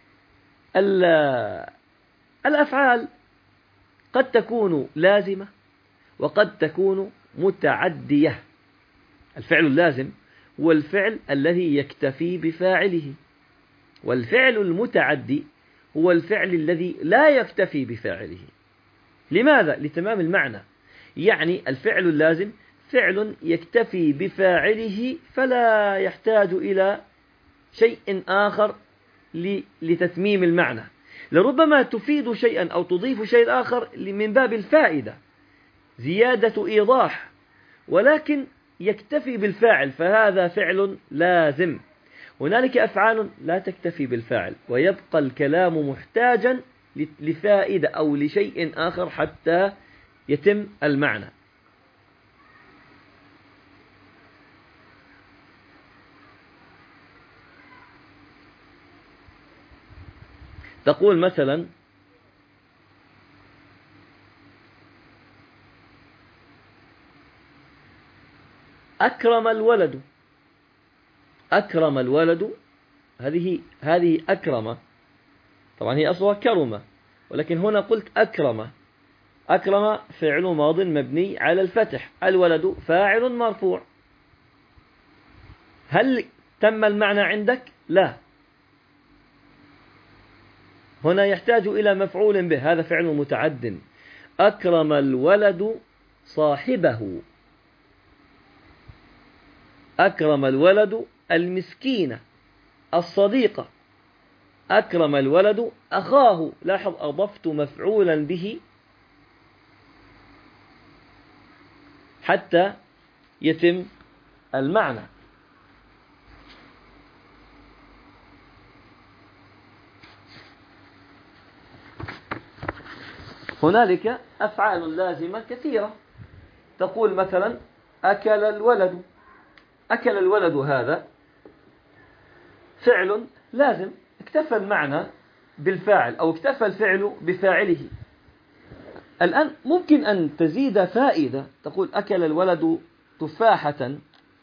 Speaker 1: الأفعال قد تكون لازمة وقد تكون متعدية. الفعل اللازم هو الفعل الذي يكتفي بفاعله، والفعل المتعدي هو الفعل الذي لا يكتفي بفاعله. لماذا؟ لتمام المعنى. يعني الفعل اللازم فعل يكتفي بفاعله فلا يحتاج إلى شيء آخر لتتميم المعنى، لربما تفيد شيئا أو تضيف شيء آخر من باب الفائدة، زيادة إيضاح، ولكن يكتفي بالفاعل، فهذا فعل لازم. هنالك أفعال لا تكتفي بالفاعل ويبقى الكلام محتاجا لفائدة أو لشيء آخر حتى يتم المعنى. تقول مثلا أكرم الولد. أكرم الولد، هذه هذه أكرم، طبعا هي أصلها كرمة، ولكن هنا قلت أكرم. أكرم فعل ماض مبني على الفتح، الولد فاعل مرفوع. هل تم المعنى عندك؟ لا، هنا يحتاج إلى مفعول به، هذا فعل متعد. أكرم الولد صاحبه، أكرم الولد المسكينة الصديقة، أكرم الولد أخاه. لاحظ أضفت مفعولا به حتى يتم المعنى. هنالك أفعال لازمة كثيرة، تقول مثلا أكل الولد. أكل الولد هذا فعل لازم، اكتفى المعنى بالفاعل أو اكتفى الفعل بفاعله. الآن ممكن أن تزيد فائدة، تقول أكل الولد تفاحة،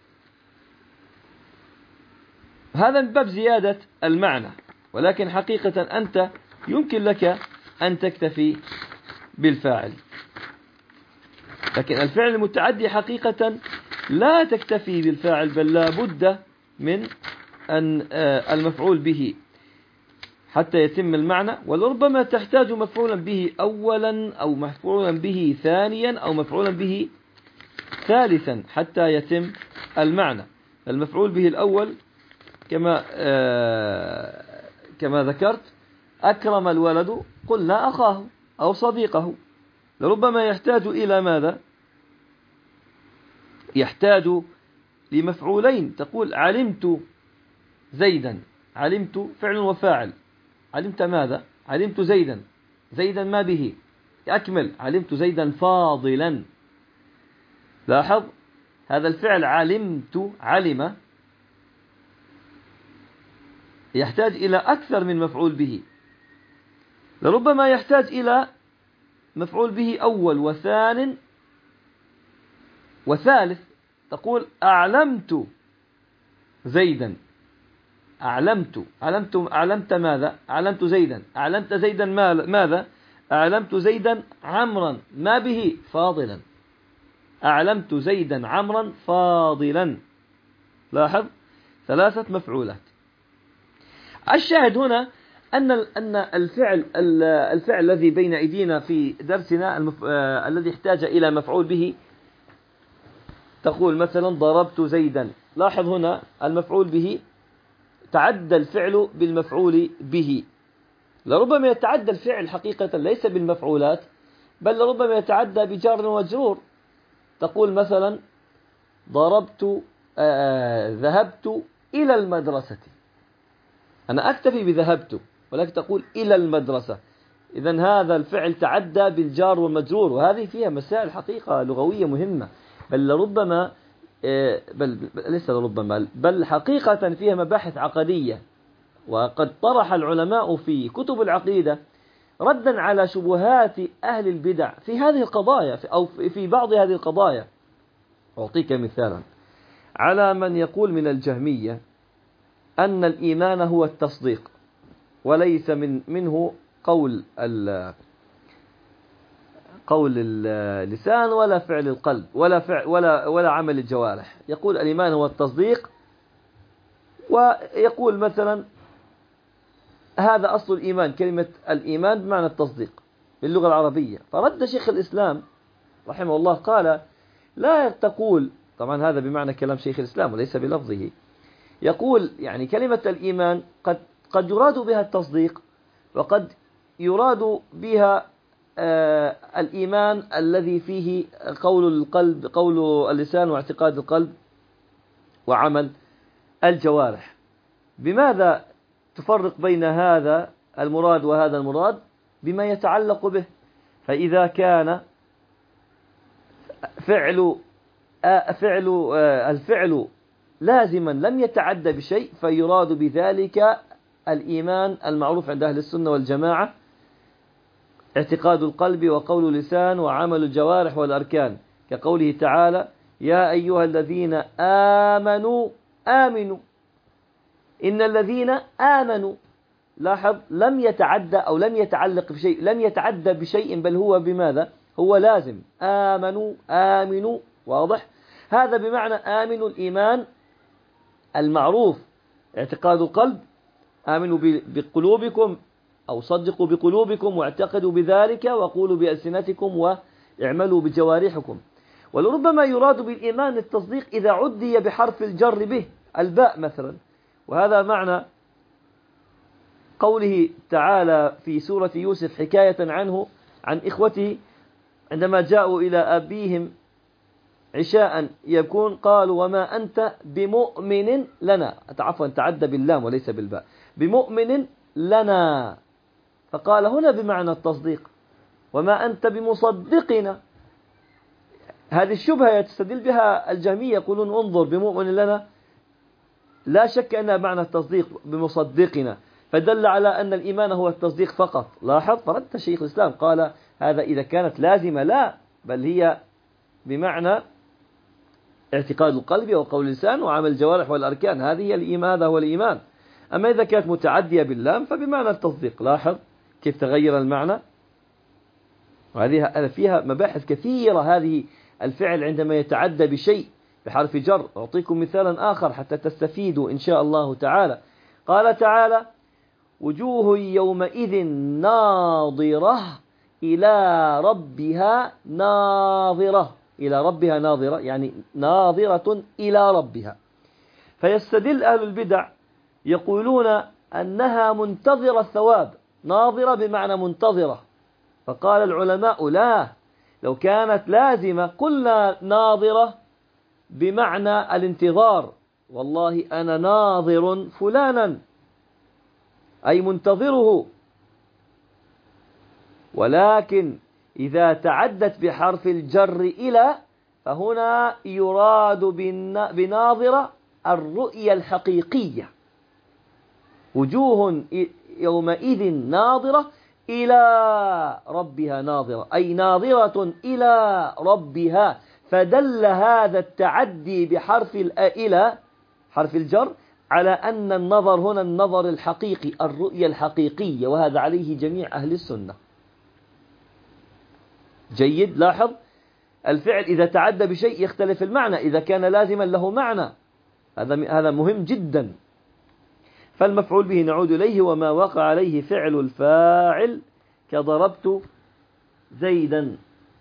Speaker 1: هذا من باب زيادة المعنى، ولكن حقيقة أنت يمكن لك أن تكتفي بالفاعل. لكن الفعل المتعدي حقيقة لا تكتفي بالفاعل، بل لا بد من أن المفعول به حتى يتم المعنى، ولربما تحتاج مفعولا به أولا أو مفعولا به ثانيا أو مفعولا به ثالثا حتى يتم المعنى. المفعول به الأول كما كما ذكرت أكرم الولد قلنا أخاه أو صديقه، لربما يحتاج إلى ماذا؟ يحتاج لمفعولين، تقول علمت زيدا، علمت فعل وفاعل، علمت ماذا؟ علمت زيدا، زيدا ما به؟ أكمل، علمت زيدا فاضلا. لاحظ هذا الفعل علمت، علم، يحتاج إلى أكثر من مفعول به، لربما يحتاج إلى مفعول به أول وثان وثالث، تقول أعلمت زيدا، أعلمت، أعلمت أعلمت ماذا؟ أعلمت زيدا، أعلمت زيدا ماذا؟ أعلمت زيدا عمرا ما به؟ فاضلا. أعلمت زيدا عمرا فاضلا. لاحظ ثلاثة مفعولات. الشاهد هنا أن أن الفعل الفعل الذي بين أيدينا في درسنا المف... آه... الذي احتاج إلى مفعول به، تقول مثلا ضربت زيدا. لاحظ هنا المفعول به تعدى الفعل بالمفعول به. لربما يتعدى الفعل حقيقة ليس بالمفعولات، بل لربما يتعدى بجار ومجرور. تقول مثلا ضربت آه... ذهبت إلى المدرسة. أنا أكتفي بذهبت، ولكن تقول إلى المدرسة. إذن هذا الفعل تعدى بالجار والمجرور، وهذه فيها مسائل حقيقة لغوية مهمة، بل لربما بل ليس لربما بل حقيقة فيها مباحث عقدية. وقد طرح العلماء في كتب العقيدة ردا على شبهات أهل البدع في هذه القضايا أو في بعض هذه القضايا. أعطيك مثالا على من يقول من الجهمية أن الإيمان هو التصديق وليس من منه قول قول اللسان ولا فعل القلب ولا فعل ولا ولا عمل الجوارح. يقول الإيمان هو التصديق، ويقول مثلا هذا أصل الإيمان، كلمة الإيمان بمعنى التصديق باللغة العربية. فرد شيخ الإسلام رحمه الله قال لا تقول، طبعا هذا بمعنى كلام شيخ الإسلام وليس بلفظه، يقول يعني كلمة الإيمان قد قد يراد بها التصديق، وقد يراد بها آه الإيمان الذي فيه قول القلب قول اللسان واعتقاد القلب وعمل الجوارح. بماذا تفرق بين هذا المراد وهذا المراد؟ بما يتعلق به. فإذا كان فعل آه فعل آه الفعل لازما لم يتعدى بشيء، فيراد بذلك الإيمان المعروف عند أهل السنة والجماعة، اعتقاد القلب وقول اللسان وعمل الجوارح والأركان، كقوله تعالى يا أيها الذين آمنوا آمنوا. إن الذين آمنوا، لاحظ لم يتعدى أو لم يتعلق بشيء، لم يتعدى بشيء، بل هو بماذا؟ هو لازم. آمنوا آمنوا، واضح؟ هذا بمعنى آمنوا الإيمان المعروف اعتقاد القلب، آمنوا بقلوبكم أو صدقوا بقلوبكم واعتقدوا بذلك وقولوا بألسنتكم واعملوا بجوارحكم. ولربما يراد بالإيمان التصديق إذا عدي بحرف الجر به الباء مثلا. وهذا معنى قوله تعالى في سورة يوسف حكاية عنه عن إخوته عندما جاءوا إلى أبيهم عشاء يكون قالوا وما أنت بمؤمن لنا، عفوا تعدى باللام وليس بالباء، بمؤمن لنا. فقال هنا بمعنى التصديق وما أنت بمصدقنا. هذه الشبهة يستدل بها الجهمية، يقولون انظر بمؤمن لنا لا شك أنها معنى التصديق بمصدقنا، فدل على أن الإيمان هو التصديق فقط. لاحظ فرد شيخ الإسلام قال هذا إذا كانت لازمة لا، بل هي بمعنى اعتقاد القلب وقول اللسان وعمل الجوارح والأركان، هذه هي الإيمان، هذا هو الإيمان. أما إذا كانت متعدية باللام فبمعنى التصديق. لاحظ كيف تغير المعنى. وهذه فيها مباحث كثيرة. هذه الفعل عندما يتعدى بشيء بحرف جر. أعطيكم مثالا آخر حتى تستفيدوا إن شاء الله تعالى. قال تعالى وجوه يومئذ ناظرة إلى ربها ناظرة. إلى ربها ناظرة يعني ناظرة إلى ربها. فيستدل أهل البدع يقولون أنها منتظرة الثواب، ناظرة بمعنى منتظرة. فقال العلماء لا، لو كانت لازمة قلنا ناظرة بمعنى الانتظار، والله أنا ناظر فلانا أي منتظره. ولكن إذا تعدت بحرف الجر إلى فهنا يراد بناظرة الرؤية الحقيقية. وجوه يومئذ ناظرة إلى ربها ناظرة أي ناظرة إلى ربها. فدل هذا التعدي بحرف إلى حرف الجر على أن النظر هنا النظر الحقيقي، الرؤية الحقيقية، وهذا عليه جميع أهل السنة. جيد. لاحظ الفعل إذا تعدى بشيء يختلف المعنى إذا كان لازما له معنى، هذا هذا مهم جدا. فالمفعول به نعود إليه وما وقع عليه فعل الفاعل كضربت زيدا.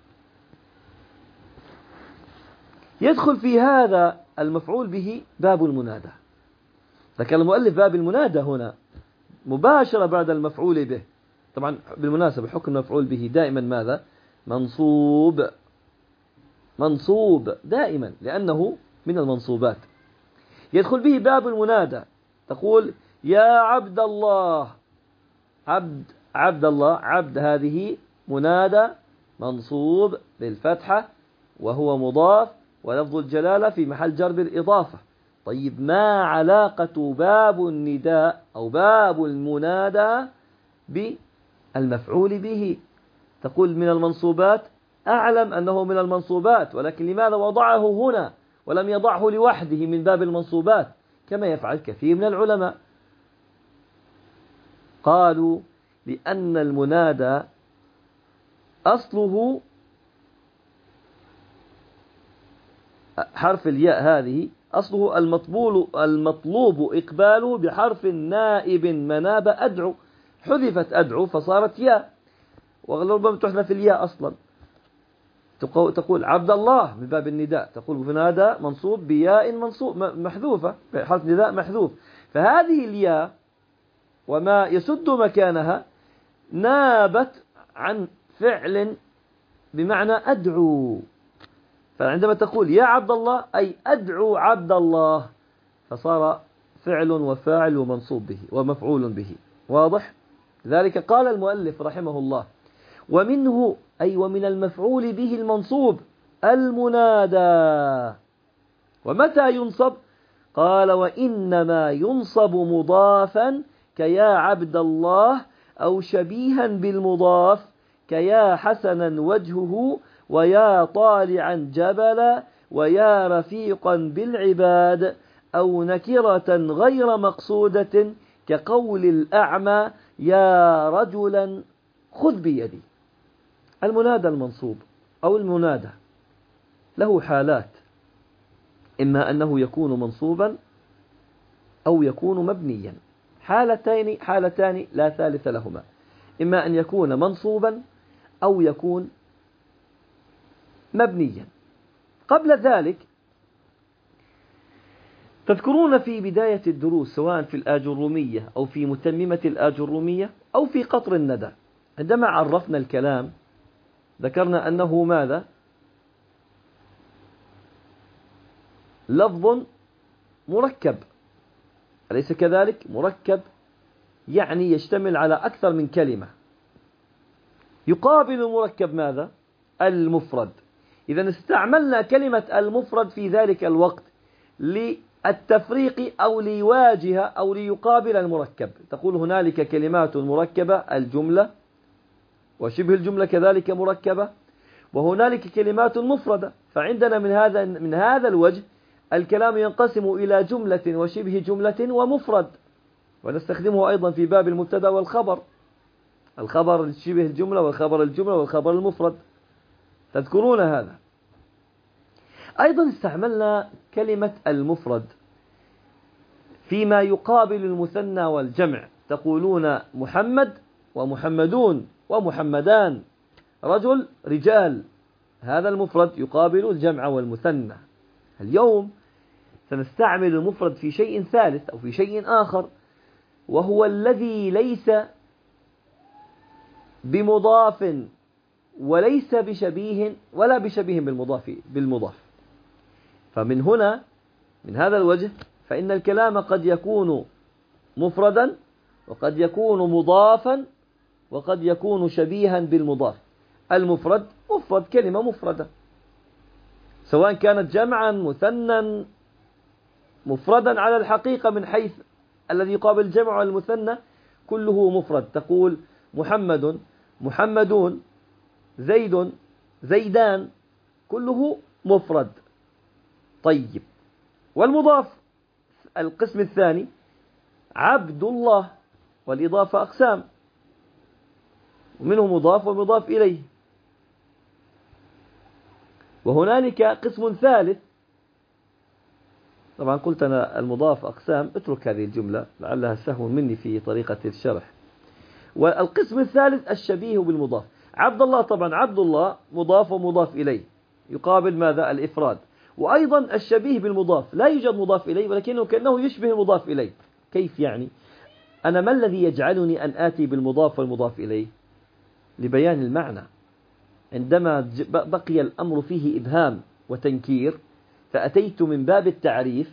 Speaker 1: يدخل في هذا المفعول به باب المنادى. ذكر المؤلف باب المنادى هنا مباشرة بعد المفعول به. طبعا بالمناسبة حكم المفعول به دائما ماذا؟ منصوب، منصوب دائما لأنه من المنصوبات. يدخل به باب المنادى، تقول يا عبد الله، عبد عبد الله، عبد هذه منادى منصوب بالفتحة وهو مضاف ولفظ الجلالة في محل جر بالإضافة. طيب ما علاقة باب النداء أو باب المنادى بالمفعول به؟ تقول من المنصوبات، أعلم أنه من المنصوبات، ولكن لماذا وضعه هنا ولم يضعه لوحده من باب المنصوبات كما يفعل كثير من العلماء؟ قالوا لأن المنادى أصله حرف الياء، هذه أصله المطلوب المطلوب إقباله بحرف نائب مناب أدعو، حذفت أدعو فصارت ياء، وربما تحذف الياء أصلا. تقول عبد الله من باب النداء، تقول منادى منصوب بياء منصوب محذوفة، حرف نداء محذوف، فهذه الياء وما يسد مكانها نابت عن فعل بمعنى أدعو. فعندما تقول يا عبد الله أي أدعو عبد الله، فصار فعل وفاعل ومنصوب به ومفعول به. واضح؟ ذلك قال المؤلف رحمه الله ومنه أي ومن المفعول به المنصوب المنادى. ومتى ينصب؟ قال وإنما ينصب مضافا كيا عبد الله، أو شبيها بالمضاف كيا حسنا وجهه ويا طالعا جبلا ويا رفيقا بالعباد، أو نكرة غير مقصودة كقول الأعمى يا رجلا خذ بيدي. المنادى المنصوب أو المنادى له حالات، إما أنه يكون منصوبا أو يكون مبنيا، حالتين حالتان لا ثالث لهما، إما أن يكون منصوبا أو يكون مبنيا. قبل ذلك تذكرون في بداية الدروس سواء في الآجرومية أو في متممة الآجرومية أو في قطر الندى، عندما عرفنا الكلام ذكرنا أنه ماذا؟ لفظ مركب، أليس كذلك؟ مركب يعني يشتمل على أكثر من كلمة. يقابل المركب ماذا؟ المفرد. إذا استعملنا كلمة المفرد في ذلك الوقت للتفريق أو ليواجه أو ليقابل المركب. تقول هنالك كلمات مركبة، الجملة وشبه الجملة كذلك مركبة، وهنالك كلمات مفردة. فعندنا من هذا من هذا الوجه الكلام ينقسم إلى جملة وشبه جملة ومفرد، ونستخدمه أيضا في باب المبتدا والخبر، الخبر شبه الجملة والخبر الجملة والخبر المفرد. تذكرون هذا. أيضا استعملنا كلمة المفرد فيما يقابل المثنى والجمع، تقولون محمد ومحمدون ومحمدان، رجل رجال، هذا المفرد يقابل الجمع والمثنى. اليوم سنستعمل المفرد في شيء ثالث أو في شيء آخر، وهو الذي ليس بمضاف وليس بشبيه ولا بشبيه بالمضاف بالمضاف. فمن هنا من هذا الوجه فإن الكلام قد يكون مفردا وقد يكون مضافا وقد يكون شبيها بالمضاف. المفرد مفرد كلمة مفردة، سواء كانت جمعا مثنى مفردا على الحقيقة من حيث الذي يقابل الجمع والمثنى كله مفرد. تقول محمد محمدون زيد زيدان، كله مفرد. طيب، والمضاف القسم الثاني عبد الله، والإضافة أقسام، ومنه مضاف ومضاف إليه. وهنالك قسم ثالث. طبعا قلت أنا المضاف أقسام، اترك هذه الجملة لعلها سهو مني في طريقة الشرح. والقسم الثالث الشبيه بالمضاف. عبد الله، طبعا عبد الله مضاف ومضاف إليه يقابل ماذا؟ الإفراد. وأيضا الشبيه بالمضاف لا يوجد مضاف إليه ولكنه كأنه يشبه المضاف إليه. كيف يعني؟ أنا ما الذي يجعلني أن آتي بالمضاف والمضاف إليه؟ لبيان المعنى. عندما بقي الأمر فيه إبهام وتنكير فأتيت من باب التعريف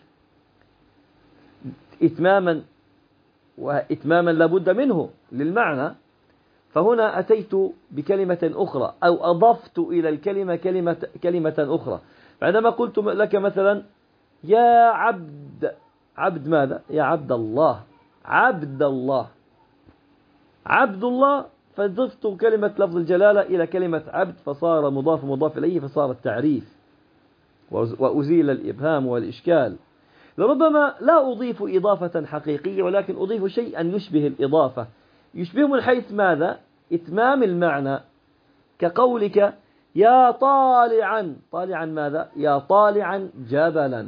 Speaker 1: إتماما، وإتماما لابد منه للمعنى، فهنا أتيت بكلمة أخرى أو أضفت إلى الكلمة كلمة, كلمة أخرى. فعندما قلت لك مثلا يا عبد، عبد ماذا؟ يا عبد الله، عبد الله، عبد الله، فضفت كلمة لفظ الجلالة إلى كلمة عبد فصار مضاف مضاف إليه فصار التعريف وأزيل الإبهام والإشكال. لربما لا أضيف إضافة حقيقية ولكن أضيف شيئا يشبه الإضافة، يشبه من حيث ماذا؟ إتمام المعنى، كقولك يا طالعا، طالعا ماذا؟ يا طالعا جبلا،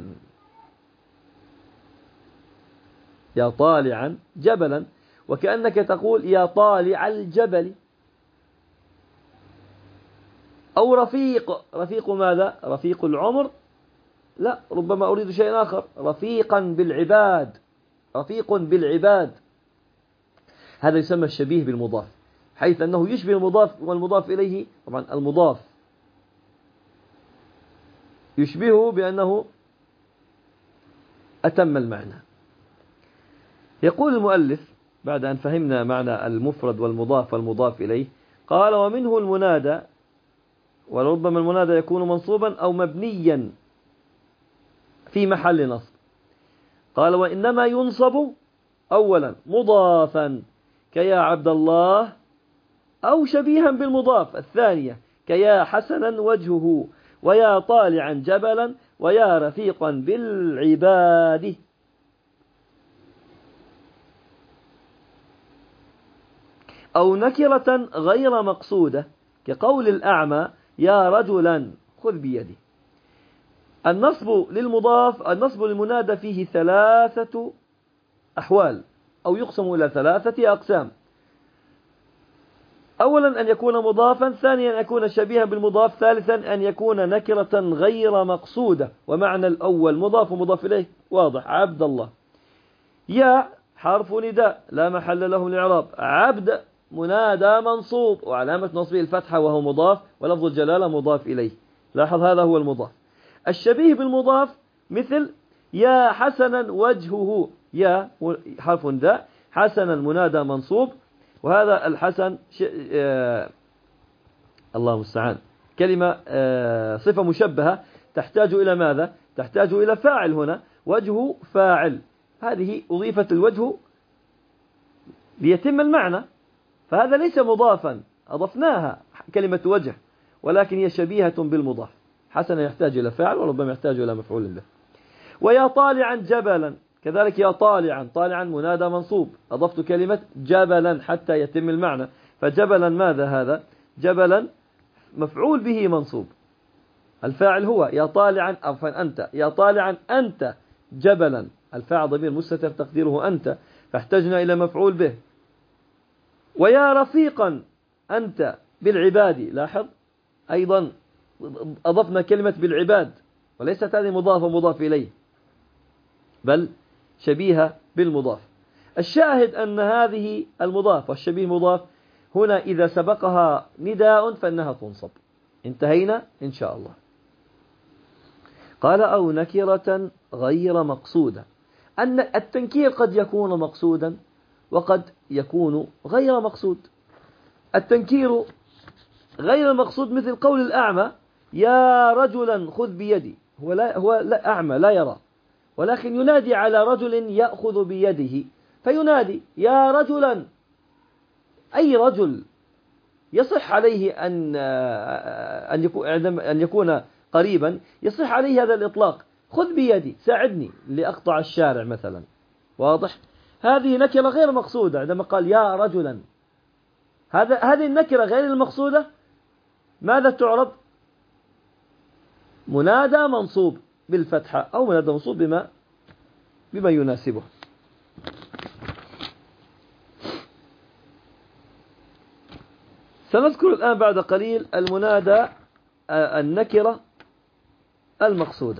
Speaker 1: يا طالعا جبلا، وكأنك تقول يا طالع الجبل. أو رفيق، رفيق ماذا؟ رفيق العمر؟ لا، ربما أريد شيء آخر، رفيقا بالعباد، رفيق بالعباد. هذا يسمى الشبيه بالمضاف، حيث أنه يشبه المضاف والمضاف إليه. طبعا المضاف يشبهه بأنه أتم المعنى. يقول المؤلف بعد أن فهمنا معنى المفرد والمضاف والمضاف إليه، قال ومنه المنادى، وربما المنادى يكون منصوبا أو مبنيا في محل نصب. قال وإنما ينصب أولا مضافا كيا عبد الله، أو شبيها بالمضاف الثانية كيا حسنا وجهه، ويا طالعا جبلا، ويا رفيقا بالعباد. أو نكرة غير مقصودة كقول الأعمى يا رجلا خذ بيدي. النصب للمضاف، النصب للمنادى فيه ثلاثة أحوال أو يقسم إلى ثلاثة أقسام. أولا أن يكون مضافا، ثانيا أن يكون شبيها بالمضاف، ثالثا أن يكون نكرة غير مقصودة. ومعنى الأول مضاف ومضاف إليه واضح، عبد الله. يا حرف نداء لا محل له من الإعراب، عبد منادى منصوب وعلامة نصبه الفتحة وهو مضاف، ولفظ الجلالة مضاف إليه. لاحظ هذا هو المضاف. الشبيه بالمضاف مثل يا حسنا وجهه، يا حرف نداء، حسنا منادى منصوب، وهذا الحسن آه الله المستعان كلمة آه صفة مشبهة تحتاج إلى ماذا؟ تحتاج إلى فاعل. هنا وجهه فاعل، هذه أضيفت الوجه ليتم المعنى، فهذا ليس مضافا، أضفناها كلمة وجه، ولكن هي شبيهة بالمضاف. حسنا يحتاج إلى فاعل وربما يحتاج إلى مفعول به. ويا طالعا جبلا كذلك، يا طالعا، طالعا منادى منصوب، أضفت كلمة جبلا حتى يتم المعنى. فجبلا ماذا هذا؟ جبلا مفعول به منصوب، الفاعل هو يا طالعا، عفوا أنت، يا طالعا أنت جبلا، الفاعل ضمير مستتر تقديره أنت، فاحتجنا إلى مفعول به. ويا رفيقا أنت بالعباد، لاحظ أيضا أضفنا كلمة بالعباد، وليست هذه مضاف ومضاف إليه بل شبيهة بالمضاف. الشاهد أن هذه المضاف والشبيه مضاف هنا إذا سبقها نداء فإنها تنصب. انتهينا إن شاء الله. قال أو نكرة غير مقصودة. أن التنكير قد يكون مقصودا وقد يكون غير مقصود. التنكير غير المقصود مثل قول الأعمى يا رجلا خذ بيدي، هو لا هو لا أعمى لا يرى، ولكن ينادي على رجل يأخذ بيده، فينادي يا رجلا، أي رجل يصح عليه أن أن يكون أن يكون قريبا، يصح عليه هذا الإطلاق، خذ بيدي ساعدني لأقطع الشارع مثلا. واضح؟ هذه نكرة غير مقصودة. عندما قال يا رجلا، هذا هذه النكرة غير المقصودة ماذا تعرب؟ منادى منصوب بالفتحة أو منادى منصوب بما بما يناسبه. سنذكر الآن بعد قليل المنادى النكرة المقصودة.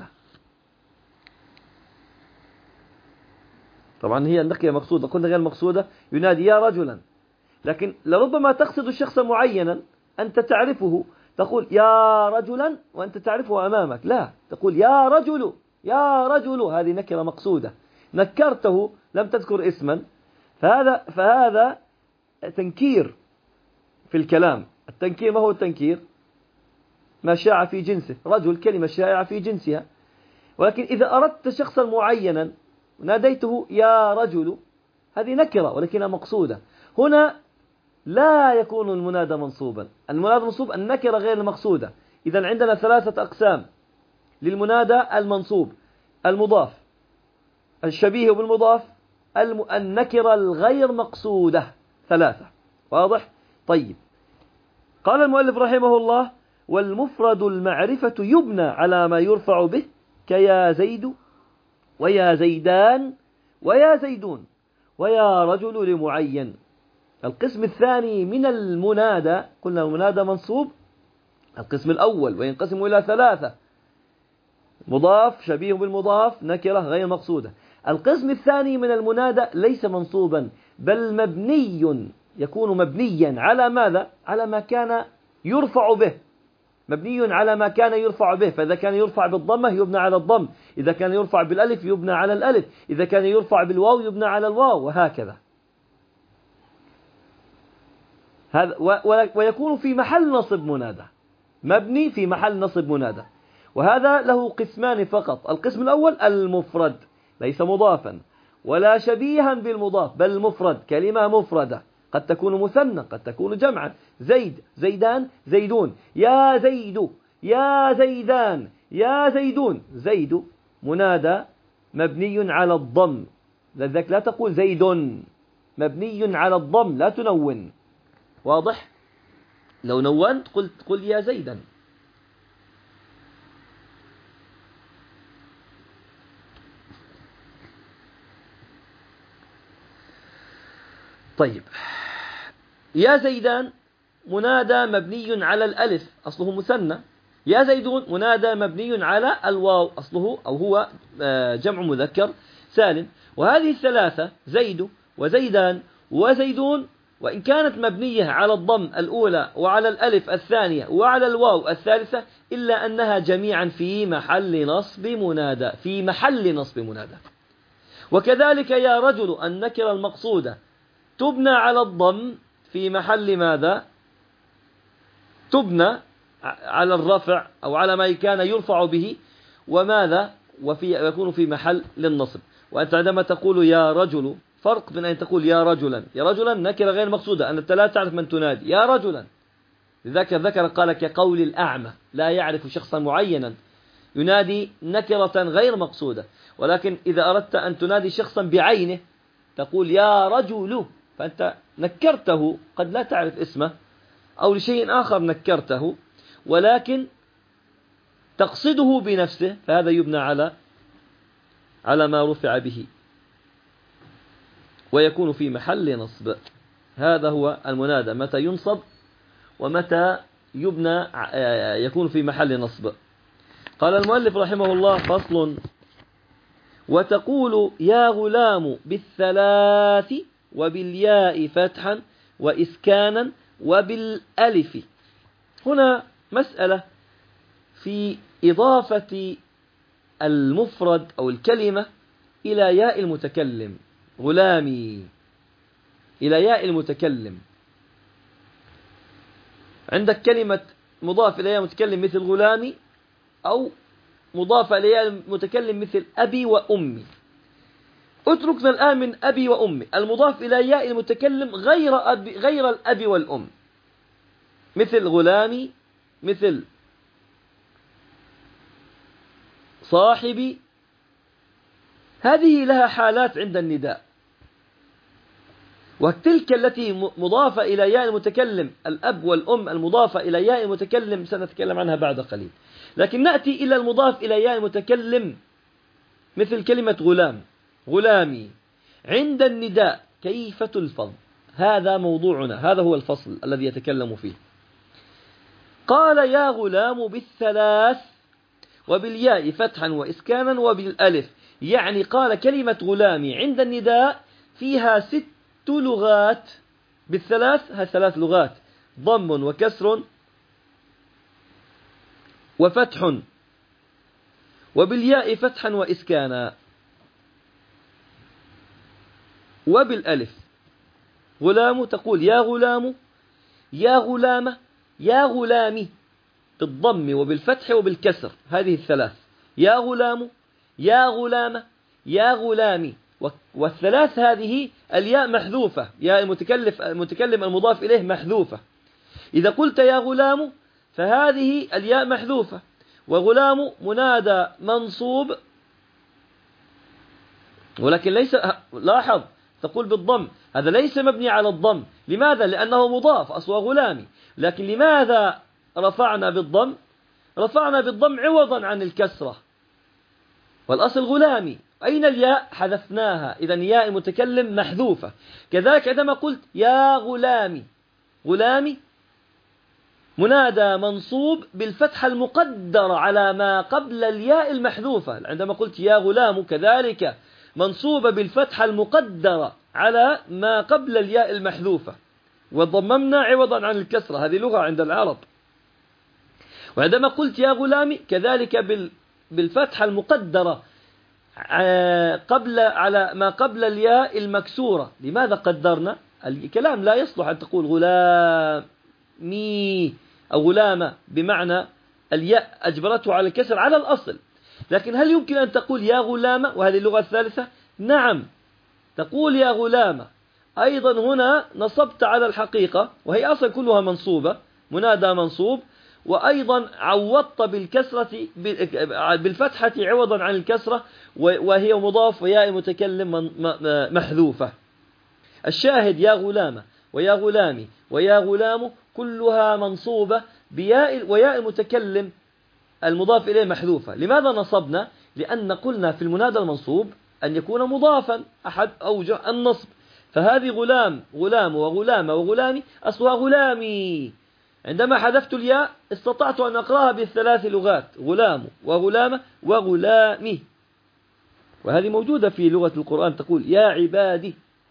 Speaker 1: طبعا هي النكرة مقصودة، قلنا غير مقصودة ينادي يا رجلا، لكن لربما تقصد شخصا معينا أنت تعرفه، تقول يا رجلا وأنت تعرفه أمامك، لا، تقول يا رجل يا رجل، هذه نكرة مقصودة، نكرته لم تذكر اسما، فهذا فهذا تنكير في الكلام. التنكير ما هو التنكير؟ ما شاع في جنسه، رجل كلمة شائعة في جنسها، ولكن إذا أردت شخصا معينا ناديته يا رجل، هذه نكرة ولكنها مقصودة. هنا لا يكون المنادى منصوبا، المنادى منصوب النكرة غير المقصودة. إذا عندنا ثلاثة أقسام للمنادى المنصوب: المضاف، الشبيه بالمضاف، النكرة الغير مقصودة، ثلاثة. واضح؟ طيب، قال المؤلف رحمه الله: والمفرد المعرفة يبنى على ما يرفع به كيا زيد ويا زيدان ويا زيدون ويا رجل لمعين. القسم الثاني من المنادى، قلنا المنادى منصوب القسم الأول وينقسم إلى ثلاثة: مضاف، شبيه بالمضاف، نكرة غير مقصودة. القسم الثاني من المنادى ليس منصوبا بل مبني، يكون مبنيا على ماذا؟ على ما كان يرفع به، مبني على ما كان يرفع به. فإذا كان يرفع بالضمة يبنى على الضم، إذا كان يرفع بالألف يبنى على الألف، إذا كان يرفع بالواو يبنى على الواو، وهكذا. هذا ويكون في محل نصب منادى، مبني في محل نصب منادى. وهذا له قسمان فقط: القسم الأول المفرد، ليس مضافا ولا شبيها بالمضاف بل مفرد، كلمة مفردة، قد تكون مثنى قد تكون جمعا: زيد، زيدان، زيدون، يا زيد، يا زيدان، يا زيدون. زيد منادى مبني على الضم، لذلك لا تقول زيد، مبني على الضم، لا تنون. واضح؟ لو نونت قلت قل يا زيدا. طيب، يا زيدان منادى مبني على الألف، أصله مثنى. يا زيدون منادى مبني على الواو، أصله أو هو جمع مذكر سالم. وهذه الثلاثة زيد وزيدان وزيدون، وإن كانت مبنية على الضم الأولى وعلى الألف الثانية وعلى الواو الثالثة، إلا أنها جميعا في محل نصب منادى، في محل نصب منادى. وكذلك يا رجل النكرة المقصودة تبنى على الضم في محل ماذا؟ تبنى على الرفع أو على ما كان يرفع به، وماذا؟ وفي يكون في محل للنصب. وأنت عندما تقول يا رجل، فرق بين أن تقول يا رجلا، يا رجلا نكرة غير مقصودة، أنت لا تعرف من تنادي، يا رجلا. لذلك ذكر قال كقول الأعمى لا يعرف شخصا معينا، ينادي نكرة غير مقصودة. ولكن إذا أردت أن تنادي شخصا بعينه تقول يا رجل، فأنت نكرته، قد لا تعرف اسمه أو لشيء آخر نكرته، ولكن تقصده بنفسه، فهذا يبنى على على ما رفع به ويكون في محل نصب. هذا هو المنادى، متى ينصب ومتى يبنى يكون في محل نصب. قال المؤلف رحمه الله: فصل: وتقول يا غلام بالثلاث وبالياء فتحا وإسكانا وبالألف. هنا مسألة في إضافة المفرد أو الكلمة إلى ياء المتكلم، غلامي، إلى ياء المتكلم. عندك كلمة مضاف إلى ياء المتكلم مثل غلامي، أو مضاف إلى ياء المتكلم مثل أبي وأمي. اتركنا الآن من أبي وأمي، المضاف إلى ياء المتكلم غير أبي، غير الأب والأم، مثل غلامي، مثل صاحبي. هذه لها حالات عند النداء. وتلك التي مضافة إلى ياء المتكلم الأب والأم المضافة إلى ياء المتكلم سنتكلم عنها بعد قليل. لكن نأتي إلى المضاف إلى ياء المتكلم مثل كلمة غلام، غلامي. عند النداء كيف تلفظ؟ هذا موضوعنا، هذا هو الفصل الذي يتكلم فيه. قال يا غلام بالثلاث وبالياء فتحا وإسكانا وبالألف. يعني قال كلمة غلامي عند النداء فيها ست لغات بالثلاث، هذه ثلاث لغات: ضم وكسر وفتح، وبالياء فتحا وإسكانا، وبالألف. غلام تقول يا غلام، يا غلامة، يا غلامي، بالضم وبالفتح وبالكسر، هذه الثلاث: يا غلام، يا غلامة، يا غلامي. والثلاث هذه الياء محذوفة، ياء المتكلم المضاف إليه محذوفة. إذا قلت يا غلام فهذه الياء محذوفة، وغلام منادى منصوب، ولكن ليس، لاحظ تقول بالضم، هذا ليس مبني على الضم. لماذا؟ لأنه مضاف أصله غلامي. لكن لماذا رفعنا بالضم؟ رفعنا بالضم عوضا عن الكسرة، والأصل غلامي. أين الياء؟ حذفناها، إذن ياء المتكلم محذوفة. كذلك عندما قلت يا غلامي، غلامي منادى منصوب بالفتحة المقدرة على ما قبل الياء المحذوفة. عندما قلت يا غلام كذلك منصوبة بالفتحة المقدرة على ما قبل الياء المحذوفة، وضممنا عوضا عن الكسرة، هذه لغة عند العرب. وعندما قلت يا غلامي كذلك بالفتحة المقدرة قبل على ما قبل الياء المكسورة. لماذا قدرنا؟ الكلام لا يصلح أن تقول غلامي أو غلامة بمعنى الياء أجبرته على الكسر على الأصل. لكن هل يمكن أن تقول يا غلامة وهذه اللغة الثالثة؟ نعم، تقول يا غلامة. أيضا هنا نصبت على الحقيقة، وهي أصلا كلها منصوبة، منادى منصوب، وأيضا عوضت بالكسرة بالفتحة عوضا عن الكسرة، وهي مضاف وياء المتكلم محذوفة. الشاهد يا غلامة ويا غلامي ويا غلام كلها منصوبة بياء وياء المتكلم المضاف إليه محذوفة. لماذا نصبنا؟ لأن قلنا في المنادى المنصوب أن يكون مضافا، أحد أوجه النصب. فهذه غلام، غلام وغلامة وغلامي أصلها غلامي. عندما حذفت الياء استطعت أن أقرأها بالثلاث لغات: غلام وغلامة وغلامي. وهذه موجودة في لغة القرآن، تقول يا عبادي.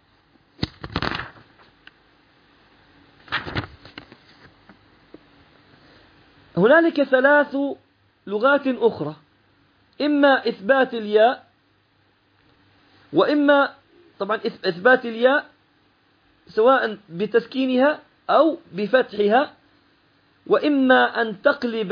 Speaker 1: هنالك ثلاث لغات أخرى: إما إثبات الياء، وإما طبعا إثبات الياء سواء بتسكينها أو بفتحها، وإما أن تقلب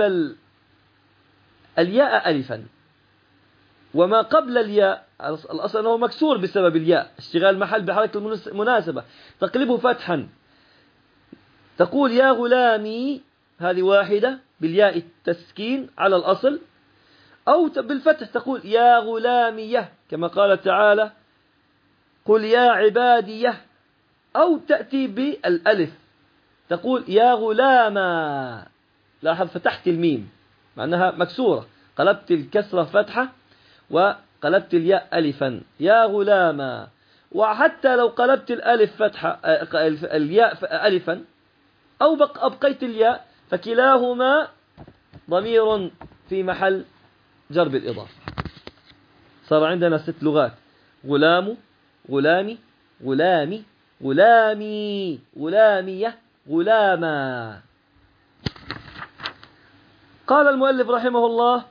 Speaker 1: الياء ألفا، وما قبل الياء الأصل أنه مكسور بسبب الياء، اشتغال محل بحركة المناسبة، تقلبه فتحا. تقول يا غلامي، هذه واحدة بالياء التسكين على الأصل، أو بالفتح تقول يا غلامية كما قال تعالى قل يا عبادية، أو تأتي بالألف تقول يا غلاما. لاحظ فتحت الميم مع أنها مكسورة، قلبت الكسرة فتحة وقلبت الياء ألفا، يا غلاما. وحتى لو قلبت الألف فتحة الياء ألفا أو أبقيت الياء فكلاهما ضمير في محل جر بالإضافة. صار عندنا ست لغات: غلام، غلامي، غلامي، غلامي، غلامية، غلاما. قال المؤلف رحمه الله: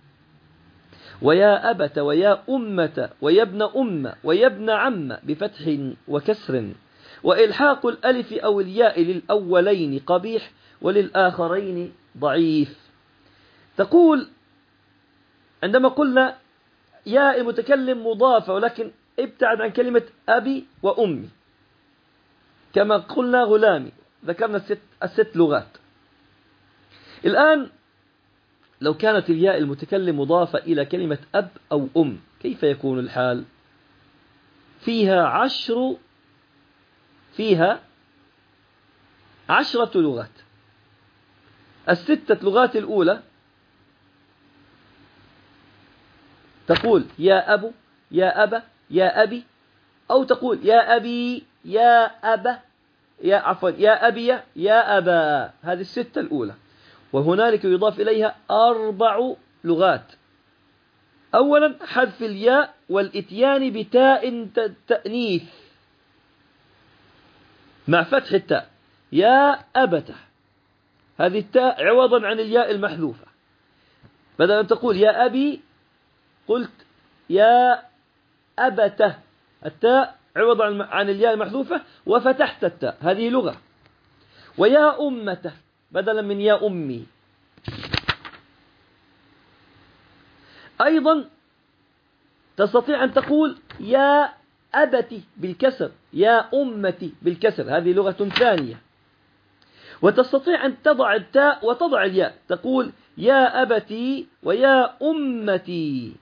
Speaker 1: ويا أبت ويا أمة ويا ابن أم ويا ابن عم بفتح وكسر، وإلحاق الألف أو الياء للأولين قبيح وللآخرين ضعيف. تقول عندما قلنا ياء المتكلم مضافة، ولكن ابتعد عن كلمة أبي وأمي، كما قلنا غلامي، ذكرنا الست, الست لغات. الآن لو كانت الياء المتكلم مضافة إلى كلمة أب أو أم كيف يكون الحال؟ فيها عشر فيها عشرة لغات. الستة لغات الأولى تقول يا أبو، يا أبا، يا أبي، أو تقول يا أبي، يا أبا، يا عفوا يا أبي، يا أبا. هذه الستة الأولى. وهنالك يضاف إليها أربع لغات. أولا حذف الياء والإتيان بتاء تأنيث مع فتح التاء، يا أبته. هذه التاء عوضا عن الياء المحذوفة، بدل أن تقول يا أبي قلت يا أبته، التاء عوضا عن الياء المحذوفة وفتحت التاء، هذه لغة. ويا أمته بدلا من يا أمي. أيضا تستطيع أن تقول يا أبتي بالكسر، يا أمتي بالكسر، هذه لغة ثانية. وتستطيع أن تضع التاء وتضع الياء، تقول يا أبتي ويا أمتي.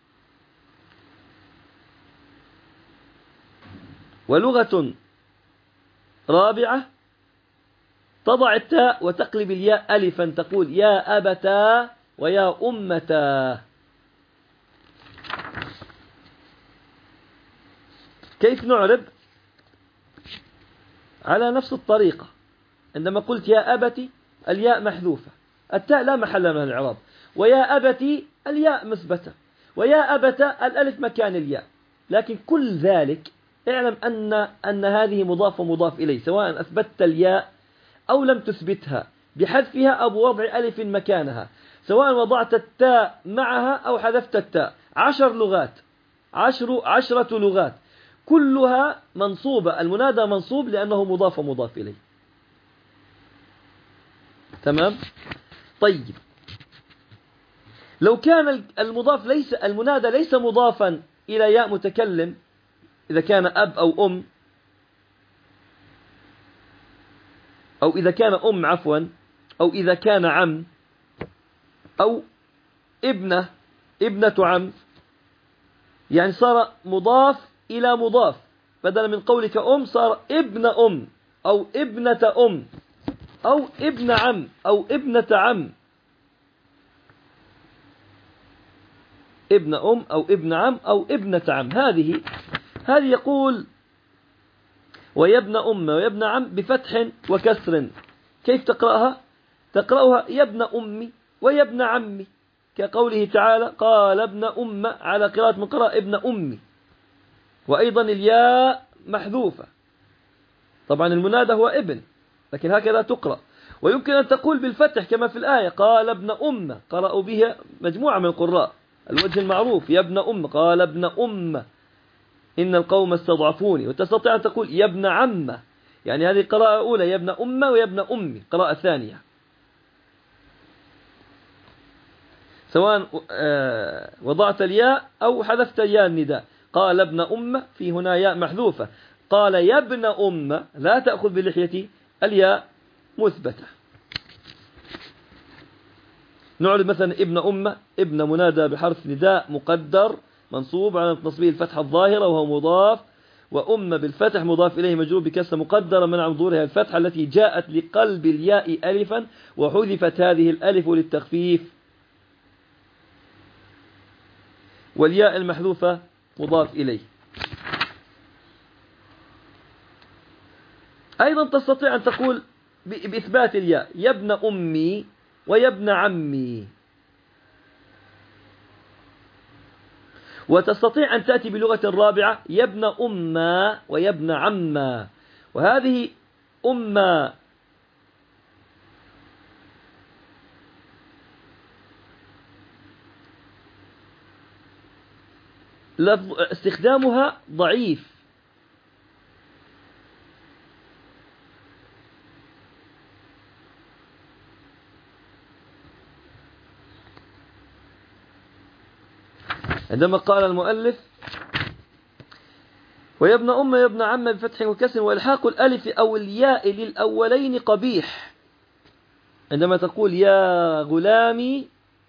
Speaker 1: ولغة رابعة تضع التاء وتقلب الياء ألفا، تقول يا أبتا ويا أمتا. كيف نعرب؟ على نفس الطريقة. عندما قلت يا أبتي الياء محذوفة، التاء لا محل من الإعراب، ويا أبتي الياء مثبتة، ويا أبتا الألف مكان الياء. لكن كل ذلك اعلم أن أن هذه مضاف ومضاف إليه، سواء أثبتت الياء أو لم تثبتها بحذفها أو بوضع ألف مكانها، سواء وضعت التاء معها أو حذفت التاء. عشر لغات، عشر عشرة لغات كلها منصوبة، المنادى منصوب لأنه مضاف ومضاف إليه. تمام؟ طيب، لو كان المضاف ليس المنادى ليس مضافا إلى ياء متكلم، إذا كان أب أو أم، أو إذا كان أم عفوا، أو إذا كان عم، أو ابنة ابنة عم، يعني صار مضاف إلى مضاف، بدلا من قولك أم صار ابن أم أو ابنة أم أو ابن عم أو ابنة عم، ابن أم أو ابن عم أو ابنة عم. هذه هذه يقول ويا ابن أم ويا ابن عم بفتح وكسر. كيف تقرأها؟ تقرأها يا ابن أمي ويا ابن عمي، كقوله تعالى قال ابن أم، على قراءة من قرأ ابن أمي. وأيضا الياء محذوفة، طبعا المنادى هو ابن، لكن هكذا تقرأ. ويمكن أن تقول بالفتح كما في الآية قال ابن أم، قرأوا بها مجموعة من القراء، الوجه المعروف يا ابن أم، قال ابن أم إن القوم استضعفوني. وتستطيع أن تقول يا ابن عم، يعني هذه قراءة أولى يا ابن أم ويا ابن أمي، قراءة ثانية، سواء وضعت الياء أو حذفت ياء النداء. قال ابن أم، في هنا ياء محذوفة، قال يا ابن أم لا تأخذ بلحيتي، الياء مثبتة. نعرف مثلا ابن أم، ابن منادى بحرف نداء مقدر منصوب على نصبه الفتحة الظاهرة وهو مضاف، وأم بالفتح مضاف إليه مجرور بكسر مقدرة منع من ظهورها الفتحة التي جاءت لقلب الياء ألفا، وحذفت هذه الألف للتخفيف. والياء المحذوفة مضاف إليه. أيضا تستطيع أن تقول بإثبات الياء يا ابن أمي ويا ابن عمي. وتستطيع أن تأتي بلغة الرابعة يا ابن أمّا ويا ابن عمّا. وهذه أمّا استخدامها ضعيف، عندما قال المؤلف ويا ابن أم يا ابن عم بفتح وكسر وإلحاق الألف أو الياء للأولين قبيح. عندما تقول يا غلامي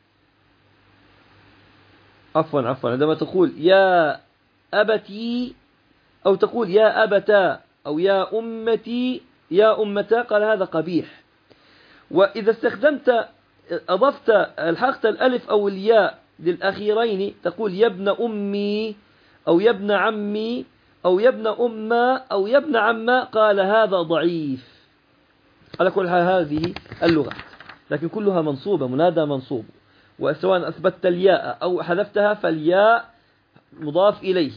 Speaker 1: عفوا عفوا عندما تقول يا أبتي أو تقول يا أبتا أو يا أمتي يا أمتا قال هذا قبيح. وإذا استخدمت أضفت الحقت الألف أو الياء للأخيرين تقول يا ابن أمي أو يا ابن عمي أو يا ابن أمة أو يا ابن عمة قال هذا ضعيف. على كل حال هذه اللغات، لكن كلها منصوبة، منادى منصوب، وسواء أثبتت الياء أو حذفتها فالياء مضاف إليه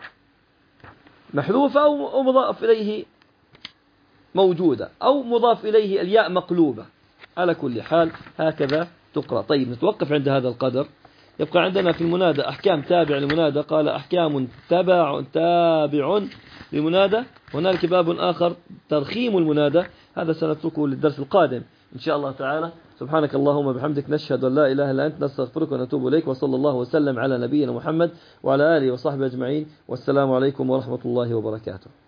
Speaker 1: محذوفة أو مضاف إليه موجودة أو مضاف إليه الياء مقلوبة. على كل حال هكذا تقرأ. طيب نتوقف عند هذا القدر. يبقى عندنا في المنادى أحكام تابع للمنادى، قال أحكام تابع تابع للمنادى. هنالك باب آخر ترخيم المنادى، هذا سنتركه للدرس القادم إن شاء الله تعالى. سبحانك اللهم وبحمدك، نشهد أن لا إله إلا أنت، نستغفرك ونتوب إليك، وصلى الله وسلم على نبينا محمد وعلى آله وصحبه أجمعين، والسلام عليكم ورحمة الله وبركاته.